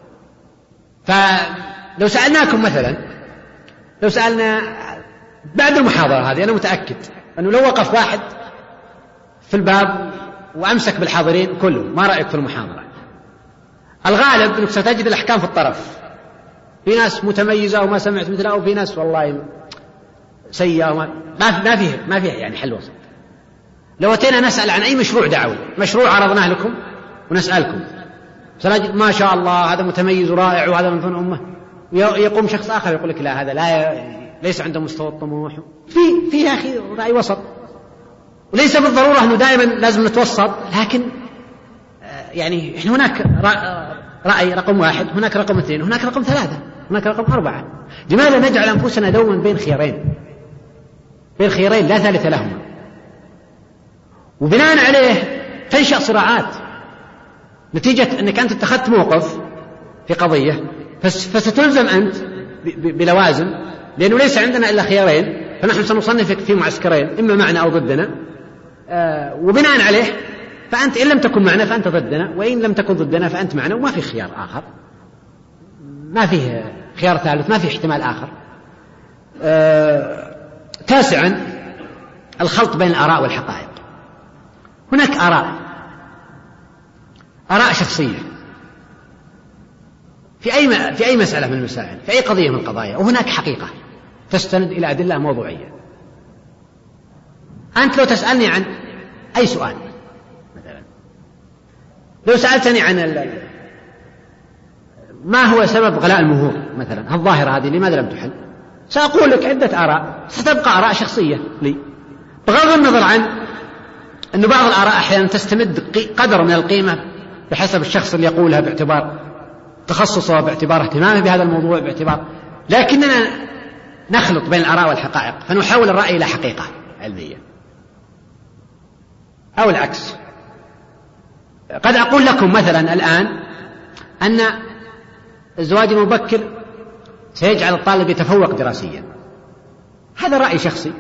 فلو سألناكم مثلا، لو سألنا بعد المحاضرة هذه، أنا متأكد أنه لو وقف واحد في الباب وأمسك بالحاضرين كلهم، ما رأيك في المحاضرة؟ الغالب أنك ستجد الأحكام في الطرف، في ناس متميزة وما سمعت مثلها، وفي ناس والله سيئة ما فيه حل وسط. لو أتينا نسأل عن أي مشروع دعوي، مشروع عرضناه لكم ونسألكم، سنجد ما شاء الله هذا متميز ورائع وهذا من فن أمة، يقوم شخص آخر يقول لك لا، هذا ليس عنده مستوى الطموح. في يا أخي رأي وسط، وليس بالضرورة أنه دائما لازم نتوسط، لكن إحنا هناك رأي رقم واحد، هناك رقم اثنين، هناك رقم ثلاثة، هناك رقم أربعة. لماذا نجعل أنفسنا دوما بين خيارين لا ثالث لهما؟ وبناء عليه تنشأ صراعات نتيجة أنك أنت اتخذت موقف في قضية، فستلزم أنت بلوازم، لأنه ليس عندنا إلا خيارين، فنحن سنصنفك في معسكرين، إما معنا أو ضدنا، وبناء عليه فأنت إن لم تكن معنا فأنت ضدنا، وإن لم تكن ضدنا فأنت معنا، وما في خيار آخر، ما فيه خيار ثالث، ما في احتمال آخر. تاسعا الخلط بين الآراء والحقائق. هناك آراء شخصية في أي مسألة من المسائل، في أي قضية من القضايا، وهناك حقيقة تستند إلى أدلة موضوعية. أنت لو تسألني عن أي سؤال، مثلا لو سألتني عن ما هو سبب غلاء المهور مثلا، الظاهرة هذه لماذا لم تحل، سأقول لك عدة آراء، ستبقى آراء شخصية لي، بغض النظر عن أن بعض الآراء أحيانا تستمد قدر من القيمة بحسب الشخص اللي يقولها، باعتبار تخصصه، باعتبار اهتمامه بهذا الموضوع، لكننا نخلط بين الآراء والحقائق، فنحول الرأي إلى حقيقة علمية أو العكس. قد أقول لكم مثلا الآن أن الزواج المبكر سيجعل الطالب يتفوق دراسيا، هذا رأي شخصي.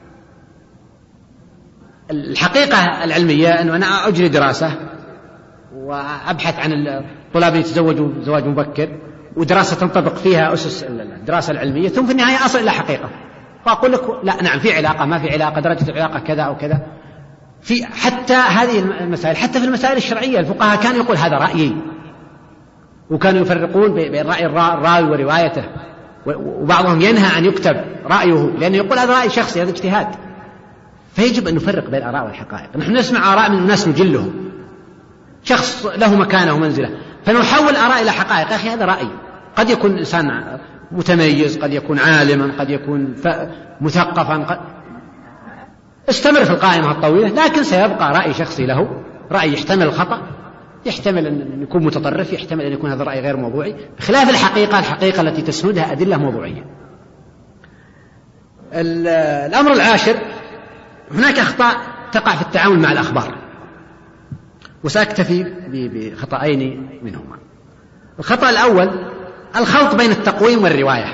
الحقيقة العلمية أنه أنا أجري دراسة وأبحث عن الطلاب اللي يتزوجوا زواج مبكر، ودراسة تنطبق فيها أسس الدراسة العلمية، ثم في النهاية أصل إلى حقيقة، فأقول لك لا، نعم في علاقة، ما في علاقة، درجة العلاقة كذا أو كذا. في حتى هذه المسائل، حتى في المسائل الشرعية الفقهاء كانوا يقول هذا رأيي، وكانوا يفرقون بين رأي الراوي وروايته، وبعضهم ينهى أن يكتب رأيه لأنه يقول هذا رأي شخصي، هذا اجتهاد. فيجب أن نفرق بين الآراء والحقائق. نحن نسمع آراء من الناس نجلهم، شخص له مكانه ومنزله، فنحول آراء إلى حقائق. أخي هذا رأي، قد يكون إنسان متميز، قد يكون عالما، قد يكون مثقفا، استمر في القائمة الطويلة، لكن سيبقى رأي شخصي له، رأي يحتمل الخطأ، يحتمل أن يكون متطرف، يحتمل أن يكون هذا الرأي غير موضوعي، بخلاف الحقيقة التي تسندها أدلة موضوعية. الأمر العاشر، هناك أخطاء تقع في التعامل مع الأخبار، وسأكتفي بخطأين منهما. الخطأ الأول الخلط بين التقويم والرواية.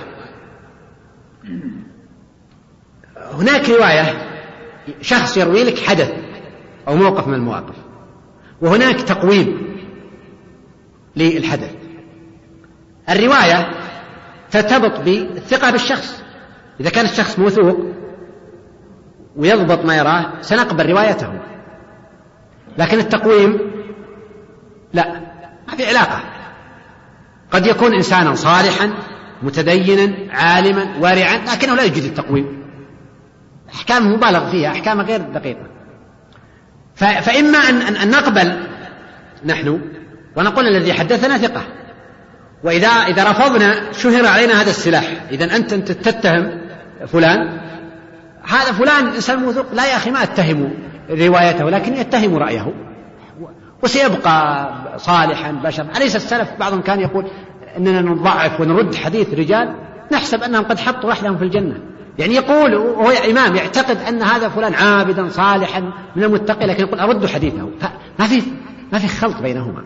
هناك رواية شخص يروي لك حدث أو موقف من المواقف، وهناك تقويم للحدث. الرواية ترتبط بالثقة بالشخص، إذا كان الشخص موثوق ويضبط ما يراه سنقبل روايته، لكن التقويم لا، ما في علاقة. قد يكون إنسانا صالحا متدينا عالما وارعا، لكنه لا يوجد التقويم، أحكام مبالغ فيها، أحكام غير دقيقة. فإما أن نقبل نحن ونقول الذي حدثنا ثقة، وإذا رفضنا شهر علينا هذا السلاح. إذا أنت تتهم فلان، هذا فلان إنسان موثوق، لا يا أخي ما أتهم روايته، لكن يتهم رأيه، وسيبقى صالحا بشر. أليس السلف بعضهم كان يقول أننا نضعف ونرد حديث رجال نحسب أنهم قد حطوا رحلهم في الجنة، يعني يقول وهو إمام يعتقد أن هذا فلان عابدا صالحا من المتقي، لكن يقول أرد حديثه. ما في خلط بينهما.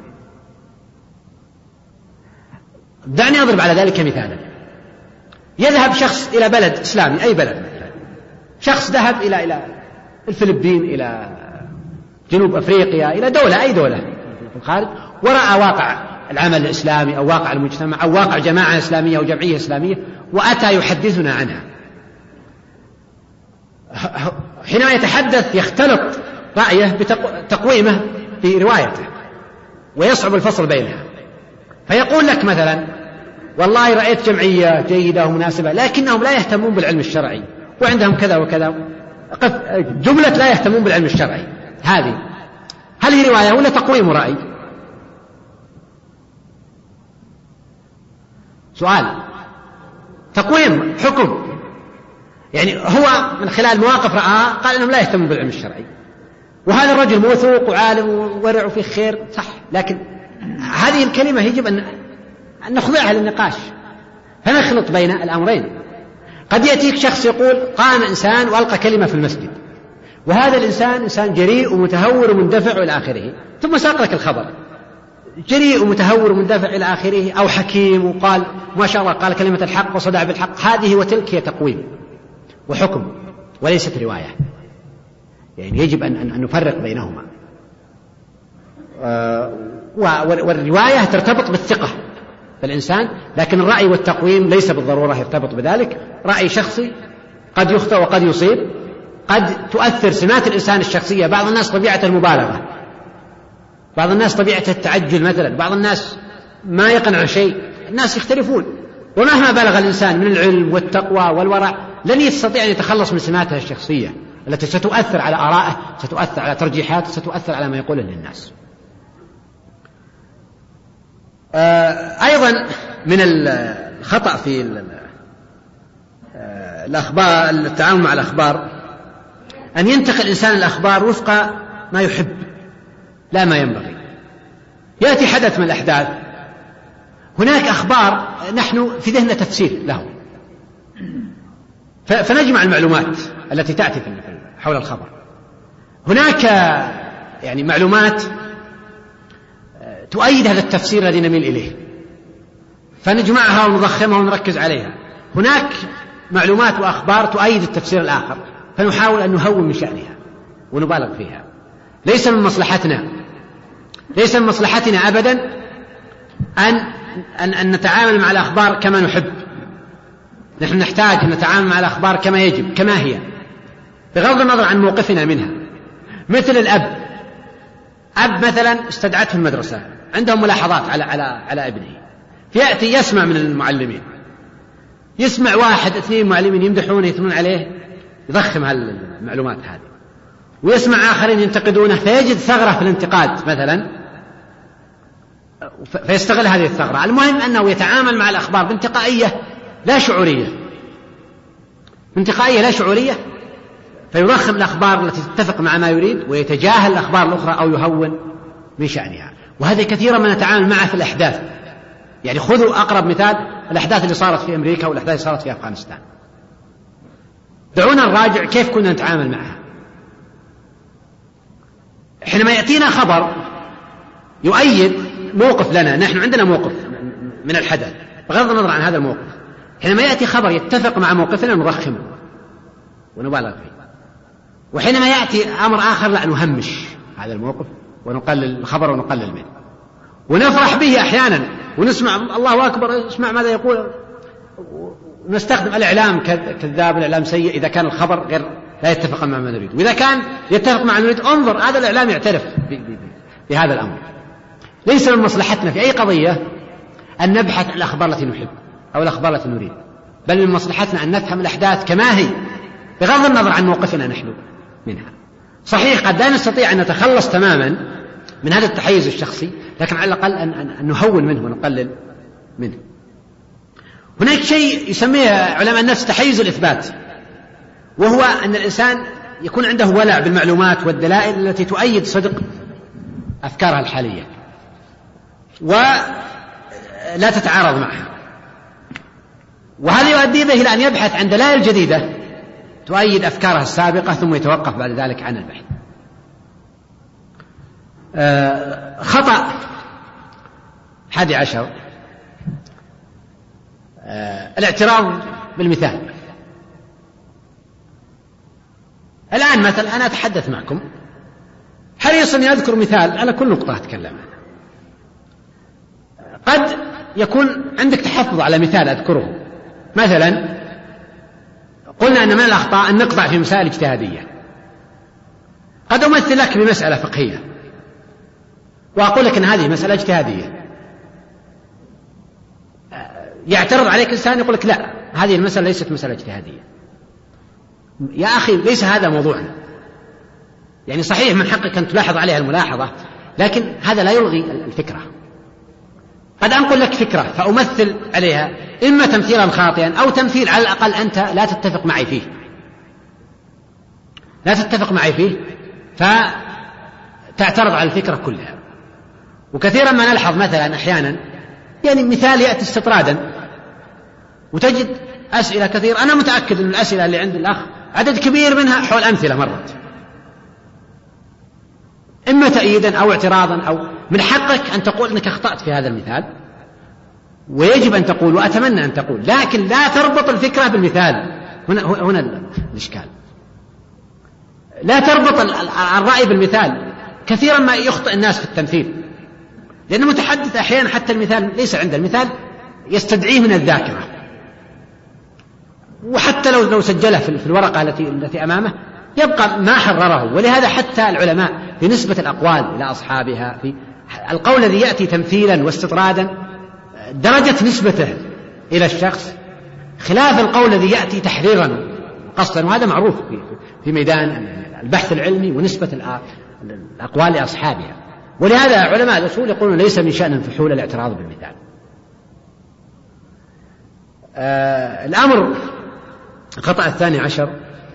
دعني أضرب على ذلك مثالا. يذهب شخص إلى بلد إسلامي، أي بلد مثلا، شخص ذهب إلى الفلبين، إلى جنوب أفريقيا، إلى دولة، أي دولة في الخارج، ورأى واقع العمل الإسلامي أو واقع المجتمع أو واقع جماعة إسلامية أو جمعية إسلامية، وأتى يحدثنا عنها. حينما يتحدث يختلط رأيه بتقويمه في روايته، ويصعب الفصل بينها. فيقول لك مثلا والله رأيت جمعية جيدة ومناسبة، لكنهم لا يهتمون بالعلم الشرعي، وعندهم كذا وكذا، جملة لا يهتمون بالعلم الشرعي. هل هي رواية ولا تقويم رأي؟ سؤال. تقويم حكم، يعني هو من خلال مواقف رآها قال إنهم لا يهتمون بالعلم الشرعي، وهذا الرجل موثوق وعالم وورع وفيه خير، صح، لكن هذه الكلمة يجب أن نخضعها للنقاش، فنخلط بين الأمرين. قد يأتيك شخص يقول قام إنسان وألقى كلمة في المسجد، وهذا الإنسان إنسان جريء ومتهور ومندفع إلى آخره، ثم ساق لك الخبر جريء ومتهور ومندفع إلى آخره، أو حكيم وقال ما شاء الله قال كلمة الحق وصدع بالحق. هذه وتلك هي تقويم وحكم وليست رواية، يعني يجب أن نفرق بينهما. والرواية ترتبط بالثقة، بالإنسان، لكن الرأي والتقويم ليس بالضرورة يرتبط بذلك. رأي شخصي قد يخطئ وقد يصيب، قد تؤثر سمات الإنسان الشخصية. بعض الناس طبيعة المبالغة، بعض الناس طبيعة التعجل مثلا، بعض الناس ما يقنع شيء. الناس يختلفون، ومهما بلغ الإنسان من العلم والتقوى والورع لن يستطيع أن يتخلص من سماته الشخصية التي ستؤثر على آرائه، ستؤثر على ترجيحاته، ستؤثر على ما يقوله للناس. أيضا من الخطأ في الأخبار، التعامل مع الأخبار، أن ينتقل الإنسان الأخبار وفق ما يحب لا ما ينبغي. يأتي حدث من الأحداث، هناك أخبار نحن في ذهننا تفسير له، فنجمع المعلومات التي تأتي حول الخبر. هناك يعني معلومات تؤيد هذا التفسير الذي نميل إليه، فنجمعها ونضخمها ونركز عليها. هناك معلومات وأخبار تؤيد التفسير الآخر، فنحاول أن نهون من شأنها ونبالغ فيها. ليس من مصلحتنا أبدا أن نتعامل مع الأخبار كما نحب. نحن نحتاج أن نتعامل مع الأخبار كما يجب، كما هي، بغض النظر عن موقفنا منها. مثل الأب مثلا استدعته المدرسة، عندهم ملاحظات على ابنه، فيأتي يسمع من المعلمين، يسمع 1 2 معلمين يمدحونه يثنون عليه، يضخم هالمعلومات هذه، ويسمع آخرين ينتقدونه، فيجد ثغرة في الانتقاد مثلا، فيستغل هذه الثغرة. المهم أنه يتعامل مع الأخبار بانتقائية لا شعورية، فيرخم الأخبار التي تتفق مع ما يريد، ويتجاهل الأخبار الأخرى أو يهون من شأنها. وهذا كثيرا ما نتعامل معه في الأحداث. يعني خذوا أقرب مثال، الأحداث اللي صارت في أمريكا والأحداث اللي صارت في أفغانستان. دعونا نراجع كيف كنا نتعامل معها. حينما يأتينا خبر يؤيد موقف لنا، نحن عندنا موقف من الحدث بغض النظر عن هذا الموقف، حينما يأتي خبر يتفق مع موقفنا نرخمه ونبالغ فيه. وحينما يأتي أمر آخر لا، نهمش هذا الموقف ونقلل الخبر ونقلل منه، ونفرح به أحيانا، ونسمع الله أكبر، اسمع ماذا يقول، ونستخدم الإعلام كذاب، الإعلام سيء إذا كان الخبر غير لا يتفق مع ما نريد، وإذا كان يتفق مع ما نريد انظر هذا الإعلام يعترف بهذا الأمر. ليس من مصلحتنا في أي قضية أن نبحث عن الأخبار التي نحب أو الأخبار التي نريد، بل من مصلحتنا أن نفهم الأحداث كما هي بغض النظر عن موقفنا نحن منها. صحيح قد لا نستطيع أن نتخلص تماما من هذا التحيز الشخصي، لكن على الأقل أن نهون منه ونقلل منه. هناك شيء يسميه علماء النفس تحيز الإثبات، وهو أن الإنسان يكون عنده ولع بالمعلومات والدلائل التي تؤيد صدق أفكارها الحالية ولا تتعارض معها، وهذا يؤدي به إلى أن يبحث عن دلائل جديدة تؤيد أفكارها السابقة، ثم يتوقف بعد ذلك عن البحث. خطأ 11 الاعتراض بالمثال. الآن مثلا أنا أتحدث معكم، حريص أن أذكر مثال على كل نقطة أتكلم عنها. قد يكون عندك تحفظ على مثال أذكره، مثلا قلنا أن من الأخطاء أن نقطع في مسائل اجتهادية. قد أمثل لك بمسألة فقهية وأقول لك أن هذه مسألة اجتهادية، يعترض عليك إنسان يقول لك لا هذه المسألة ليست مسألة اجتهادية. يا أخي ليس هذا موضوعنا، يعني صحيح من حقك أن تلاحظ عليها الملاحظة، لكن هذا لا يلغي الفكرة. قد أنقل لك فكرة فأمثل عليها إما تمثيلا خاطئا أو تمثيل على الأقل أنت لا تتفق معي فيه فتعترض على الفكرة كلها. وكثيرا ما نلحظ مثلا أحيانا يعني مثال يأتي استطرادا وتجد أسئلة كثير، أنا متأكد أن الأسئلة اللي عند الأخ عدد كبير منها حول أمثلة مرت، إما تأييدا أو اعتراضا، أو من حقك أن تقول أنك أخطأت في هذا المثال، ويجب أن تقول وأتمنى أن تقول، لكن لا تربط الفكرة بالمثال. هنا الإشكال، لا تربط الرأي بالمثال. كثيرا ما يخطئ الناس في التمثيل، لأن المتحدث أحيانا حتى المثال ليس عند المثال يستدعيه من الذاكرة، وحتى لو سجله في الورقة التي أمامه يبقى ما حرره. ولهذا حتى العلماء في نسبة الأقوال إلى أصحابها، في القول الذي يأتي تمثيلا واستطرادا درجة نسبته إلى الشخص خلاف القول الذي يأتي تحريرا قصدا، وهذا معروف في ميدان البحث العلمي ونسبة الأقوال لأصحابها. ولهذا علماء الأصول يقولون ليس من شأن الفحول الاعتراض بالمثال. الأمر الخطأ 12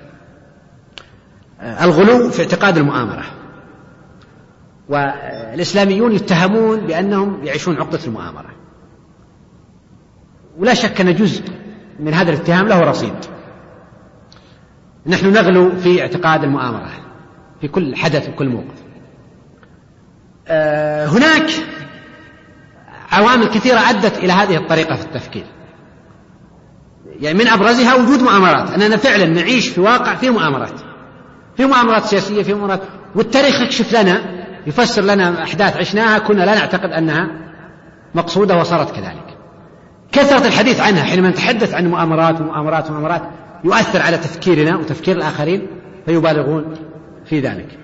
الغلو في اعتقاد المؤامرة. والإسلاميون يتهمون بأنهم يعيشون عقدة المؤامرة، ولا شك أن جزء من هذا الاتهام له رصيد. نحن نغلو في اعتقاد المؤامرة في كل حدث وكل موقف. هناك عوامل كثيرة أدت إلى هذه الطريقة في التفكير، يعني من أبرزها وجود مؤامرات، أننا فعلا نعيش في واقع فيه مؤامرات، في مؤامرات سياسية، في مؤامرات، والتاريخ يكشف لنا، يفسر لنا أحداث عشناها كنا لا نعتقد أنها مقصودة وصارت كذلك. كثرة الحديث عنها حينما نتحدث عن مؤامرات ومؤامرات ومؤامرات يؤثر على تفكيرنا وتفكير الآخرين فيبالغون في ذلك.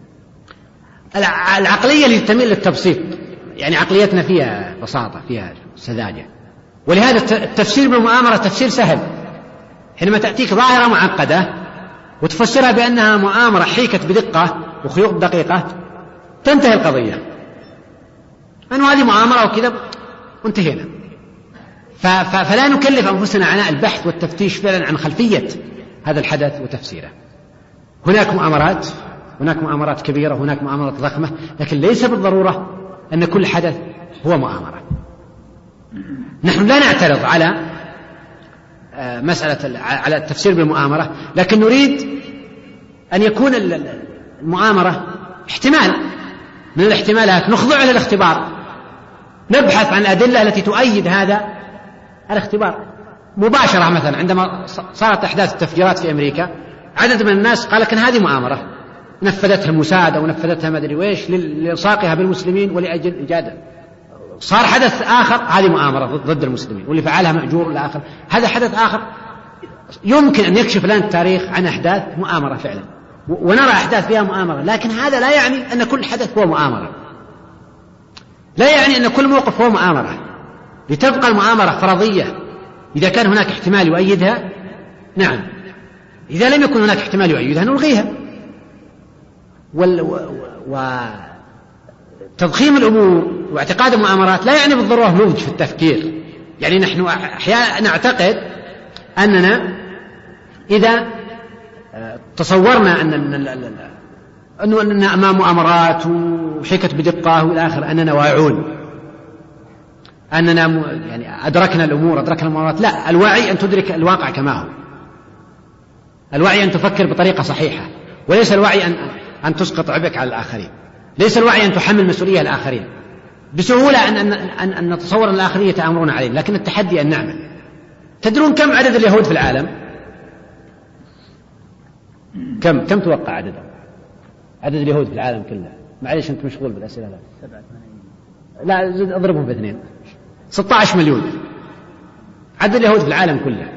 العقلية اللي تميل للتبسيط، يعني عقليتنا فيها بساطة، فيها سذاجة، ولهذا التفسير بالمؤامرة تفسير سهل. حينما تأتيك ظاهرة معقدة وتفسرها بأنها مؤامرة حيكت بدقة وخيوط دقيقة تنتهي القضية، أنه هذه مؤامرة وكذا وانتهينا. فلا نكلف أنفسنا عناء البحث والتفتيش فعلا عن خلفية هذا الحدث وتفسيره. هناك مؤامرات كبيرة، هناك مؤامرات ضخمة، لكن ليس بالضرورة أن كل حدث هو مؤامرة. نحن لا نعترض على مسألة على التفسير بالمؤامرة، لكن نريد أن يكون المؤامرة احتمال من الاحتمالات نخضع للاختبار، نبحث عن الأدلة التي تؤيد هذا الاختبار مباشرة. مثلا عندما صارت أحداث التفجيرات في أمريكا عدد من الناس قال لكن هذه مؤامرة نفذتها الموساد أو نفذتها ما أدري ويش لإلصاقها بالمسلمين ولأجل إيجاد. صار حدث آخر هذه مؤامرة ضد المسلمين واللي فعلها مأجور الآخر. هذا حدث آخر يمكن أن يكشف لنا التاريخ عن أحداث مؤامرة فعلا، ونرى أحداث فيها مؤامرة، لكن هذا لا يعني أن كل حدث هو مؤامرة، لا يعني أن كل موقف هو مؤامرة. لتبقى المؤامرة فرضية إذا كان هناك احتمال يؤيدها، نعم، إذا لم يكن هناك احتمال يؤيدها نلغيها. وتضخيم الأمور واعتقاد المؤامرات لا يعني بالضرورة نضج في التفكير. يعني نحن أحيانا نعتقد أننا إذا تصورنا أننا أمام مؤامرات وحكت بدقة والآخر أننا واعون، أننا يعني أدركنا الأمور، أدركنا المؤامرات. لا، الوعي أن تدرك الواقع كما هو، الوعي أن تفكر بطريقة صحيحة، وليس الوعي أن تسقط عبئك على الآخرين، ليس الوعي أن تحمل مسؤولية الآخرين. بسهولة أن نتصور أن الآخرين يتآمرون علينا، لكن التحدي أن نعمل. تدرون كم عدد اليهود في العالم؟ كم توقع عدد اليهود في العالم كله؟ معليش أنت مشغول بالأسئلة. لا أضربهم باثنين، 16 مليون عدد اليهود في العالم كله.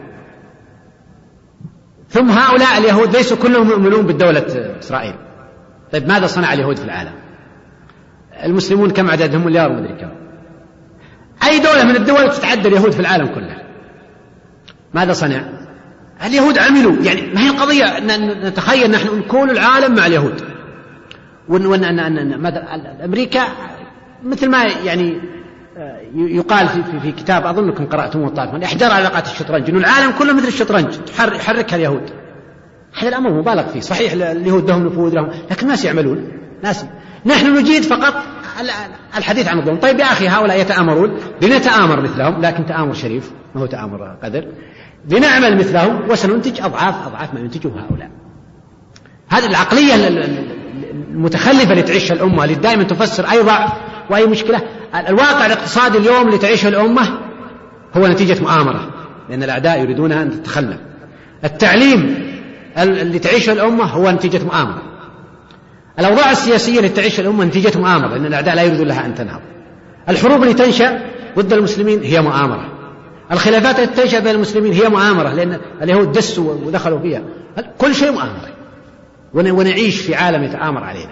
ثم هؤلاء اليهود ليسوا كلهم يؤمنون بالدولة إسرائيل. طيب ماذا صنع اليهود في العالم؟ المسلمون كم عددهم؟ مليار مدري كم. أي دولة من الدول تتعدى اليهود في العالم كله؟ ماذا صنع؟ اليهود عملوا. يعني ما هي القضية أن نتخيل نحن كل العالم مع اليهود، وأن أمريكا مثل ما يعني يقال في كتاب أظنكم قرأتموه طبعا، إحجار علاقات الشطرنج، إنه العالم كله مثل الشطرنج يحركها اليهود. هذا الأمر مبالغ فيه. صحيح اليهود لهم نفوذ لهم، لكن الناس يعملون. نحن نجيد فقط الحديث عن الظلم. طيب يا أخي هؤلاء يتآمرون، لنتآمر مثلهم، لكن تآمر شريف ما هو تآمر قدر. لنعمل مثلهم وسننتج أضعاف ما ينتجه هؤلاء. هذه العقلية المتخلفة اللي تعيشها الأمة، اللي دائما تفسر أي ضعف وأي مشكلة. الواقع الاقتصادي اليوم اللي تعيشه الأمة هو نتيجة مؤامرة، لأن الأعداء يريدونها أن تتخلف. التعليم اللي تعيشه الأمة هو نتيجة مؤامرة. الأوضاع السياسية اللي تعيش الأمة نتيجة مؤامرة، لأن الأعداء لا يريدون لها أن تنهض. الحروب اللي تنشأ ضد المسلمين هي مؤامرة، الخلافات التي تنشأ بين المسلمين هي مؤامرة، لأن اليهود دسوا ودخلوا فيها، كل شيء مؤامرة، ونعيش في عالم يتآمر علينا.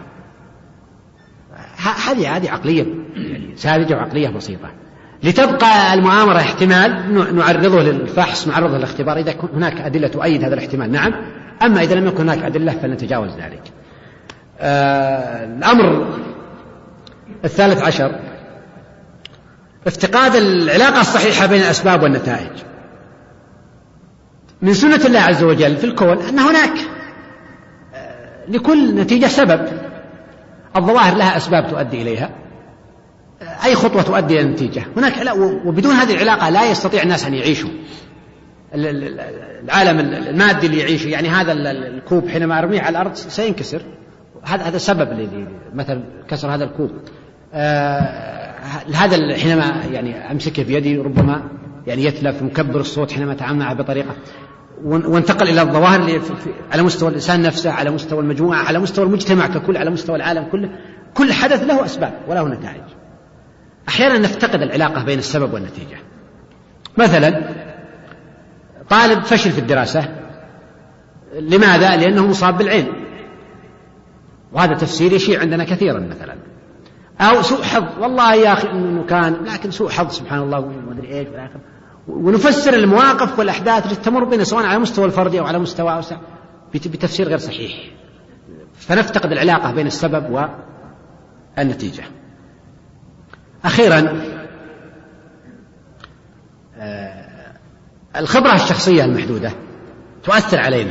هذه عقلية ساذجة وعقلية بسيطة. لتبقى المؤامرة احتمال نعرضه للفحص، نعرضه للاختبار إذا هناك أدلة تؤيد هذا الاحتمال، نعم. أما إذا لم يكن هناك أدلة فلنتجاوز ذلك. الأمر 13 افتقاد العلاقة الصحيحة بين الأسباب والنتائج. من سنة الله عز وجل في الكون أن هناك لكل نتيجة سبب، الظواهر لها أسباب تؤدي إليها، أي خطوة تؤدي إلى النتيجة هناك، وبدون هذه العلاقة لا يستطيع الناس أن يعيشوا. العالم المادي اللي يعيش، يعني هذا الكوب حينما أرميه على الأرض سينكسر، هذا سبب مثل كسر هذا الكوب. هذا حينما يعني أمسكه بيدي ربما يعني يتلف، مكبر الصوت حينما أتعامل معه بطريقة، وانتقل إلى الظواهر اللي على مستوى الإنسان نفسه، على مستوى المجموعة، على مستوى المجتمع ككل، على مستوى العالم كله. كل حدث له أسباب وله نتائج. أحيانا نفتقد العلاقة بين السبب والنتيجة. مثلا طالب فشل في الدراسة، لماذا؟ لأنه مصاب بالعين، وهذا تفسير يشيع عندنا كثيرا مثلا. أو سوء حظ، والله يا أخي إنه كان، لكن سوء حظ سبحان الله وما أدري إيش والآخر. ونفسر المواقف والأحداث التي تمر بنا سواء على مستوى الفردي أو على مستوى أوسع بتفسير غير صحيح، فنفتقد العلاقة بين السبب والنتيجة. أخيرا الخبرة الشخصية المحدودة تؤثر علينا،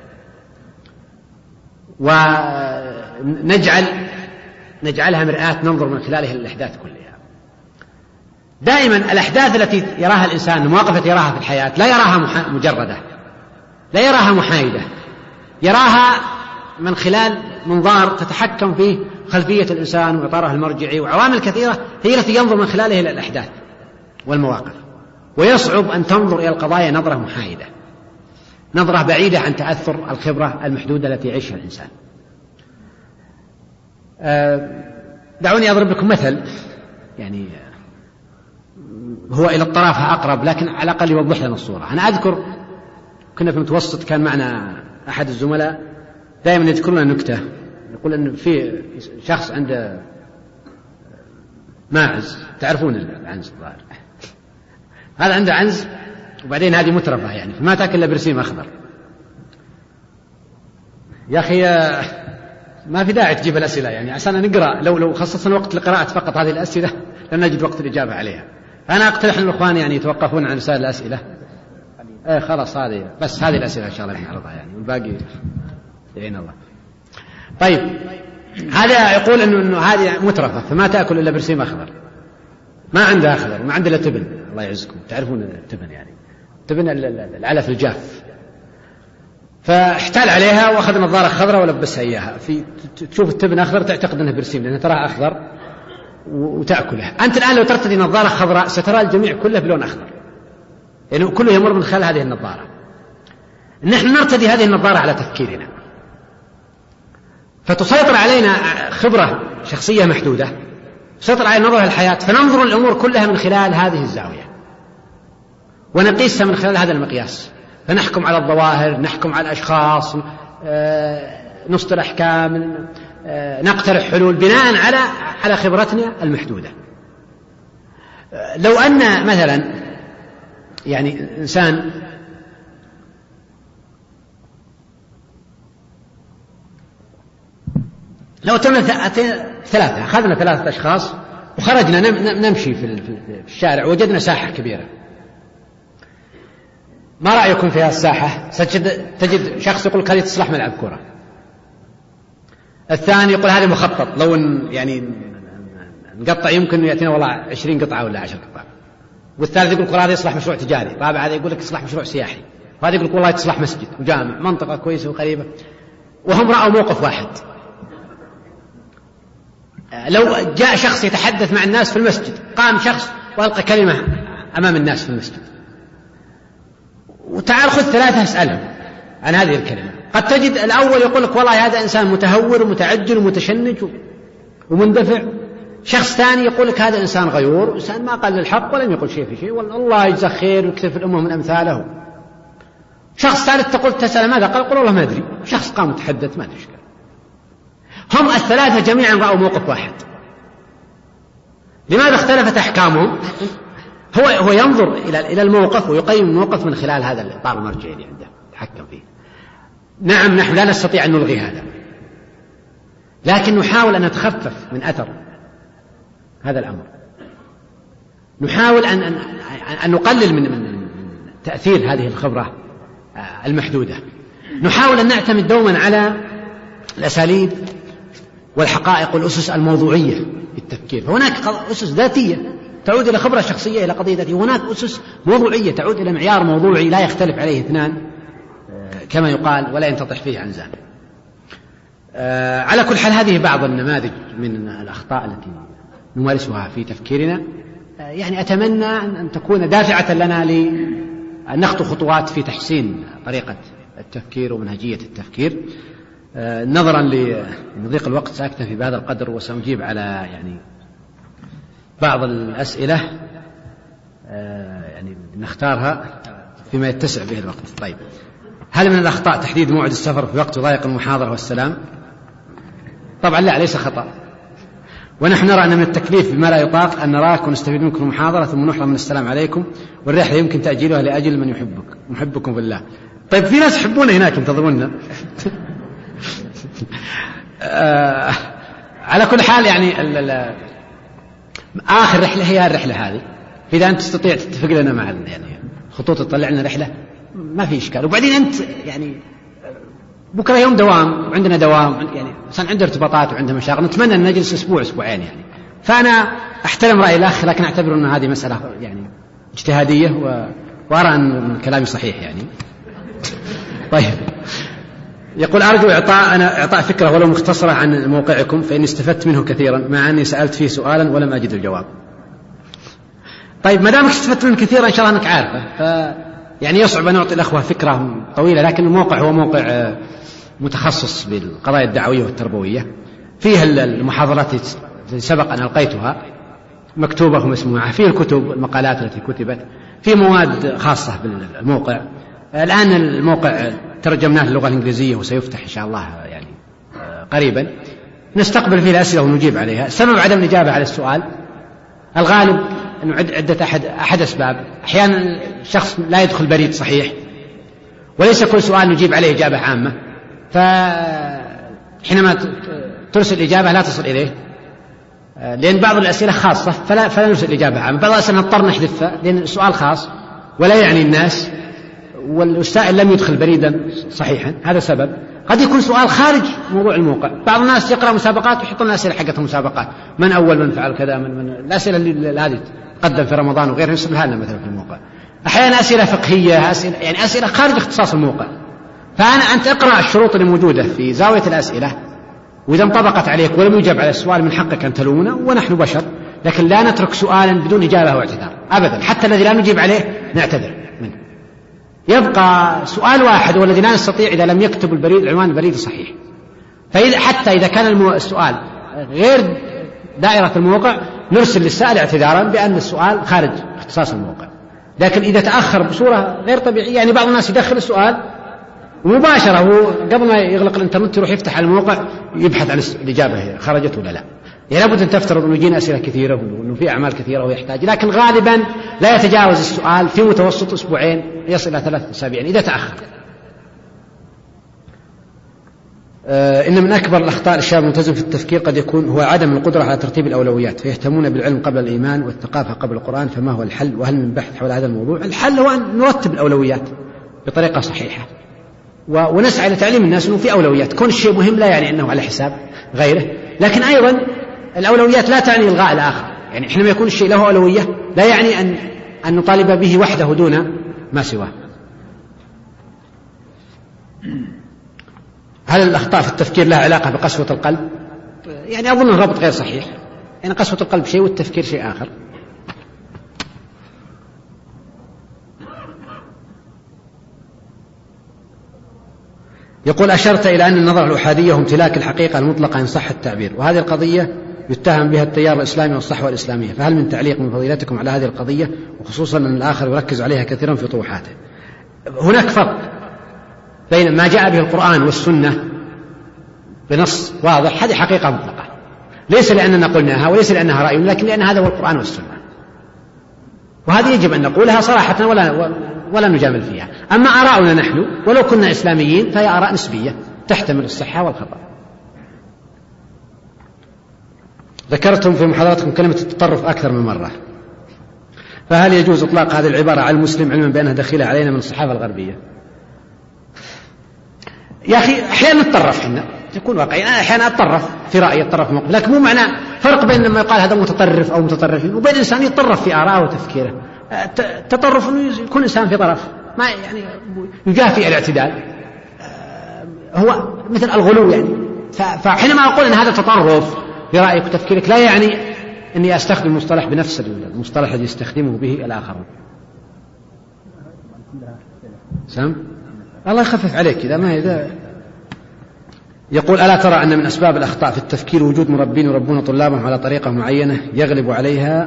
ونجعلها مرآة ننظر من خلالها الأحداث كلها. دائما الأحداث التي يراها الإنسان، المواقف التي يراها في الحياة، لا يراها مجردة، لا يراها محايدة، يراها من خلال منظار تتحكم فيه خلفية الإنسان وإطاره المرجعي وعوامل كثيرة هي التي ينظر من خلالها إلى الأحداث والمواقف، ويصعب أن تنظر إلى القضايا نظرة محايدة، نظرة بعيدة عن تأثر الخبرة المحدودة التي يعيشها الإنسان. دعوني أضرب لكم مثل يعني هو إلى الطرافة أقرب، لكن على الأقل يوضح لنا الصورة. أنا أذكر كنا في المتوسط، كان معنا أحد الزملاء دائما يذكر لنا نكتة، يقول أن في شخص عنده ماعز، تعرفون العنز الظاهر، هذا عنده عنز، وبعدين هذه مترفة يعني فما تأكل إلا برسيم أخضر. يا أخي ما في داعي تجيب الأسئلة يعني عشان نقرأ، لو خصصنا وقت لقراءة فقط هذه الأسئلة لن نجد وقت الإجابة عليها. أنا أقترح أن الإخوان يعني يتوقفون عن رسائل الأسئلة. خلاص هذه بس، هذه الأسئلة إن شاء الله نعرضها يعني، والباقي يعين الله. طيب هذا يقول إنه هذه مترفة فما تأكل إلا برسيم أخضر، ما عنده أخضر وما عنده إلا تبن، الله يعزكم تعرفون التبن يعني تبن العلف الجاف. فاحتال عليها وأخذ نظارة خضراء ولبسها إياها، تشوف التبن أخضر تعتقد أنه برسيم لأنها تراها أخضر وتأكله. أنت الآن لو ترتدي نظارة خضراء سترى الجميع كله بلون أخضر، يعني كله يمر من خلال هذه النظارة. نحن نرتدي هذه النظارة على تفكيرنا، فتسيطر علينا خبرة شخصية محدودة، تسيطر علينا نظرة الحياة، فننظر الأمور كلها من خلال هذه الزاوية ونقيسها من خلال هذا المقياس، فنحكم على الظواهر، نحكم على الأشخاص، نصدر أحكام، نقترح حلول بناء على خبرتنا المحدودة. لو أن مثلا يعني إنسان لو تم ثلاثة، أخذنا 3 أشخاص وخرجنا نمشي في الشارع، وجدنا ساحة كبيرة، ما رأيكم في هذه الساحة؟ تجد شخص يقول هذه تصلح ملعب كرة، الثاني يقول هذه مخطط لو يعني نقطع يمكن يأتينا والله 20 قطعة ولا 10 قطع، والثالث يقول هذا يصلح مشروع تجاري، رابع هذا يقول لك يصلح مشروع سياحي، وهذا يقول والله تصلح مسجد وجامع منطقة كويسة وقريبة، وهم رأوا موقف واحد. لو جاء شخص يتحدث مع الناس في المسجد، قام شخص وألقى كلمة أمام الناس في المسجد، وتعال خذ 3 اسألهم عن هذه الكلمة، قد تجد الأول يقول لك والله هذا إنسان متهور ومتعجل ومتشنج ومندفع، شخص ثاني يقول لك هذا إنسان غيور، إنسان ما قال الحق ولم يقل شيء في شيء، والله يجزاه خير ويكتب الأمة من أمثاله. شخص ثالث تسأل ماذا قال؟ قل والله ما أدري. شخص قام يتحدث ما أدري إيش قال. هم الثلاثة جميعا رأوا موقف واحد. لماذا اختلفت أحكامهم؟ هو ينظر إلى الموقف ويقيم الموقف من خلال هذا الإطار المرجعي اللي عنده يتحكم فيه. نعم نحن لا نستطيع أن نلغي هذا، لكن نحاول أن نتخفف من أثر هذا الأمر، نحاول أن نقلل من تأثير هذه الخبرة المحدودة، نحاول أن نعتمد دوما على الأساليب والحقائق والأسس الموضوعية في التفكير. فهناك أسس ذاتية تعود إلى خبرة شخصية إلى قضية ذاتية، وهناك أسس موضوعية تعود إلى معيار موضوعي لا يختلف عليه اثنان كما يقال ولا ينتطح فيه عنزان. على كل حال هذه بعض النماذج من الأخطاء التي نمارسها في تفكيرنا، يعني أتمنى أن تكون دافعة لنا لأن نخطو خطوات في تحسين طريقة التفكير ومنهجية التفكير. نظرا لضيق الوقت سأكتفي بهذا القدر وسأجيب على يعني بعض الأسئلة يعني نختارها فيما يتسع به الوقت. طيب، هل من الأخطاء تحديد موعد السفر في وقت يضايق المحاضرة والسلام؟ طبعا لا، ليس خطأ، ونحن نرى أن من التكليف بما لا يطاق أن نراك ونستفيد منكم المحاضرة ثم نحرم من السلام عليكم، والرحلة يمكن تأجيلها لأجل من محبكم بالله. طيب، في ناس يحبون هناك ينتظروننا. على كل حال يعني آخر رحلة هي الرحلة هذه، إذا أنت تستطيع تتفق لنا مع يعني خطوط تطلع لنا رحلة ما في إشكال. وبعدين أنت يعني بكرة يوم دوام وعندنا دوام، يعني إنسان عنده ارتباطات وعنده مشاغل، نتمنى أن نجلس أسبوع أسبوعين يعني. فأنا أحترم رأي الأخ، لكن أعتبر أن هذه مسألة يعني اجتهادية وأرى أن كلامي صحيح يعني. طيب، يقول أرجو إعطاء فكرة ولو مختصرة عن موقعكم فإني استفدت منه كثيرا مع أني سألت فيه سؤالا ولم أجد الجواب. طيب، ما دامك استفدت منه كثيرا إن شاء الله أنك عارفه، يعني يصعب أن نعطي الأخوة فكرة طويلة، لكن الموقع هو موقع متخصص بالقضايا الدعوية والتربوية، فيه المحاضرات التي سبق أن ألقيتها مكتوبة ومسموعة، فيه الكتب المقالات التي كتبت، فيه مواد خاصة بالموقع. الآن الموقع ترجمناه للغة الإنجليزية وسيفتح إن شاء الله يعني قريبا، نستقبل فيه الأسئلة ونجيب عليها. سبب عدم الإجابة على السؤال الغالب أنه عدة أحد أسباب. أحيانا الشخص لا يدخل بريد صحيح، وليس كل سؤال نجيب عليه إجابة عامة، فحينما ترسل الإجابة لا تصل إليه، لأن بعض الأسئلة خاصة فلا نرسل الإجابة عامة. بعض الأسئلة نضطر نحذفها لأن السؤال خاص ولا يعني الناس، والسائل لم يدخل بريدا صحيحا، هذا سبب. قد يكون سؤال خارج موضوع الموقع. بعض الناس يقرأ مسابقات ويحطون الأسئلة حقتهم مسابقات، من أول من فعل كذا، من الأسئلة اللي هذه تقدم في رمضان وغيره يسبها لنا مثلا في الموقع. أحيانا أسئلة فقهية، يعني أسئلة خارج اختصاص الموقع. أنت اقرأ الشروط اللي موجودة في زاوية الأسئلة، وإذا انطبقت عليك ولم يجب على السؤال من حقك أن تلومنا، ونحن بشر، لكن لا نترك سؤالا بدون إجابة واعتذار أبدا، حتى الذي لا نجيب عليه نعتذر منه. يبقى سؤال واحد والذي لا نستطيع إذا لم يكتب العنوان البريدي صحيح. حتى إذا كان السؤال غير دائرة الموقع نرسل للسائل اعتذارا بأن السؤال خارج اختصاص الموقع. لكن إذا تأخر بصورة غير طبيعية، يعني بعض الناس يدخل السؤال ومباشرة هو قبل ما يغلق الإنترنت يروح يفتح على الموقع يبحث عن الإجابة خرجت ولا لا. يعني لابد أن تفترض أنه يجينا أسئلة كثيرة وأنه في أعمال كثيرة ويحتاج، لكن غالبا لا يتجاوز السؤال في متوسط أسبوعين، يصل إلى 3 أسابيع إذا تأخر. إن من أكبر الأخطاء للشباب الملتزم في التفكير قد يكون هو عدم القدرة على ترتيب الأولويات، فيهتمون بالعلم قبل الإيمان والثقافة قبل القرآن. فما هو الحل؟ وهل من بحث حول هذا الموضوع؟ الحل هو أن نرتب الأولويات بطريقة صحيحة، ونسعى إلى تعليم الناس أنه في أولويات. كون الشيء مهم لا يعني أنه على حساب غيره، لكن أيضا الأولويات لا تعني إلغاء الآخر. يعني حينما يكون الشيء له أولوية لا يعني أن نطالب به وحده دون ما سواه. هل الأخطاء في التفكير لها علاقة بقسوة القلب؟ يعني أظن الربط غير صحيح، يعني قسوة القلب شيء والتفكير شيء آخر. يقول أشرت إلى أن النظرة الأحادية وامتلاك الحقيقة المطلقة إن صح التعبير، وهذه القضية يتهم بها التيار الإسلامي والصحوة الإسلامية، فهل من تعليق من فضيلتكم على هذه القضية، وخصوصا أن الآخر يركز عليها كثيرا في طروحاته؟ هناك فرق بين ما جاء به القرآن والسنة بنص واضح، هذه حقيقة مطلقة، ليس لأننا قلناها وليس لأنها رأي، لكن لأن هذا هو القرآن والسنة، وهذه يجب أن نقولها صراحة ولا نجامل فيها. أما آراؤنا نحن ولو كنا إسلاميين فهي آراء نسبية تحتمل الصحة والخطأ. ذكرتم في محاضراتكم كلمة التطرف أكثر من مرة، فهل يجوز إطلاق هذه العبارة على المسلم علما بأنها دخيلة علينا من الصحافة الغربية؟ يا أخي أحيانا نتطرف، حنا يكون واقعي، أنا أحيانا أتطرف في رأيي، أتطرف في موقف، لكن مو معنى فرق بين لما يقال هذا متطرف أو متطرفين وبين إنسان يتطرف في آراءه وتفكيره. التطرف أنه يكون إنسان في طرف، ما يعني يجافي الاعتدال، هو مثل الغلو يعني. فحينما أقول أن هذا تطرف في رأيك وتفكيرك لا يعني أني أستخدم المصطلح بنفس المصطلح الذي يستخدمه به الآخرون. سم الله يخفف عليك إذا ما إذا. يقول: ألا ترى أن من أسباب الأخطاء في التفكير وجود مربين يربون طلابهم على طريقة معينة يغلب عليها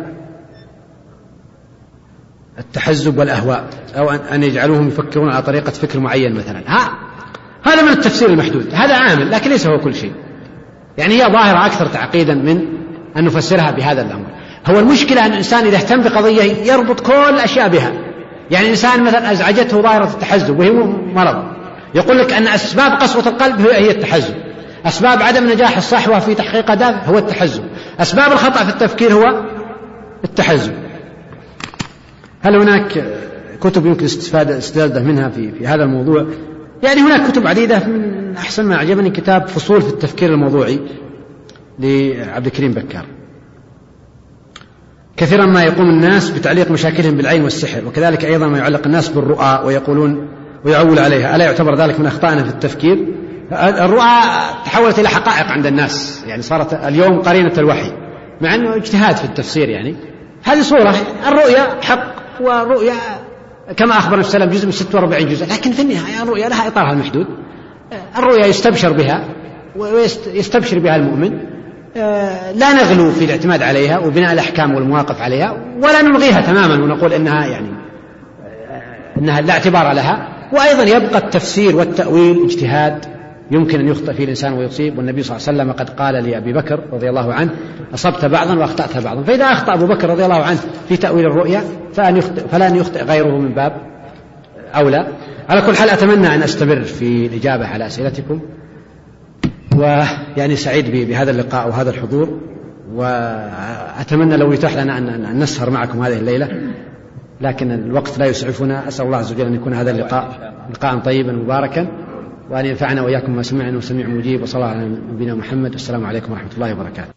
التحزب والأهواء، أو أن يجعلوهم يفكرون على طريقة فكر معين مثلا؟ هذا من التفسير المحدود، هذا عامل لكن ليس هو كل شيء، يعني هي ظاهرة أكثر تعقيدا من أن نفسرها بهذا الأمر. هو المشكلة أن الإنسان إذا اهتم بقضية يربط كل الأشياء بها، يعني الإنسان مثلا أزعجته ظاهرة التحزب وهي مرض، يقول لك أن أسباب قسوة القلب هي التحزب، أسباب عدم نجاح الصحوة في تحقيق أهداف هو التحزب، أسباب الخطأ في التفكير هو التحزب. هل هناك كتب يمكن استفادة منها في هذا الموضوع؟ يعني هناك كتب عديدة، من أحسن ما أعجبني كتاب فصول في التفكير الموضوعي لعبد الكريم بكار. كثيرا ما يقوم الناس بتعليق مشاكلهم بالعين والسحر، وكذلك أيضا ما يعلق الناس بالرؤى ويقولون ويعول عليها، ألا يعتبر ذلك من أخطائنا في التفكير؟ الرؤى تحولت إلى حقائق عند الناس، يعني صارت اليوم قرينة الوحي، مع أنه اجتهاد في التفسير، يعني هذه صورة. الرؤيا حق، والرؤيا كما أخبر النبي صلى الله عليه وسلم جزء من 46 جزء، لكن في النهاية الرؤيا لها إطارها المحدود. الرؤيا يستبشر بها ويستبشر بها المؤمن، لا نغلو في الاعتماد عليها وبناء الأحكام والمواقف عليها، ولا نلغيها تماما ونقول إنها لا اعتبار لها. وأيضا يبقى التفسير والتأويل اجتهاد يمكن أن يخطئ فيه الإنسان ويصيب، والنبي صلى الله عليه وسلم قد قال لأبي بكر رضي الله عنه: أصبت بعضا وأخطأت بعضا. فإذا أخطأ أبو بكر رضي الله عنه في تأويل الرؤيا فلن يخطئ غيره من باب أولى. على كل حال أتمنى أن أستمر في الإجابة على أسئلتكم، ويعني سعيد بهذا اللقاء وهذا الحضور، وأتمنى لو يتاح لنا أن نسهر معكم هذه الليلة، لكن الوقت لا يسعفنا. أسأل الله عز وجل أن يكون هذا اللقاء لقاء طيبا مباركا، وأن ينفعنا وإياكم ما سمعنا وسميع مجيب، وصلى الله على نبينا محمد. والسلام عليكم ورحمة الله وبركاته.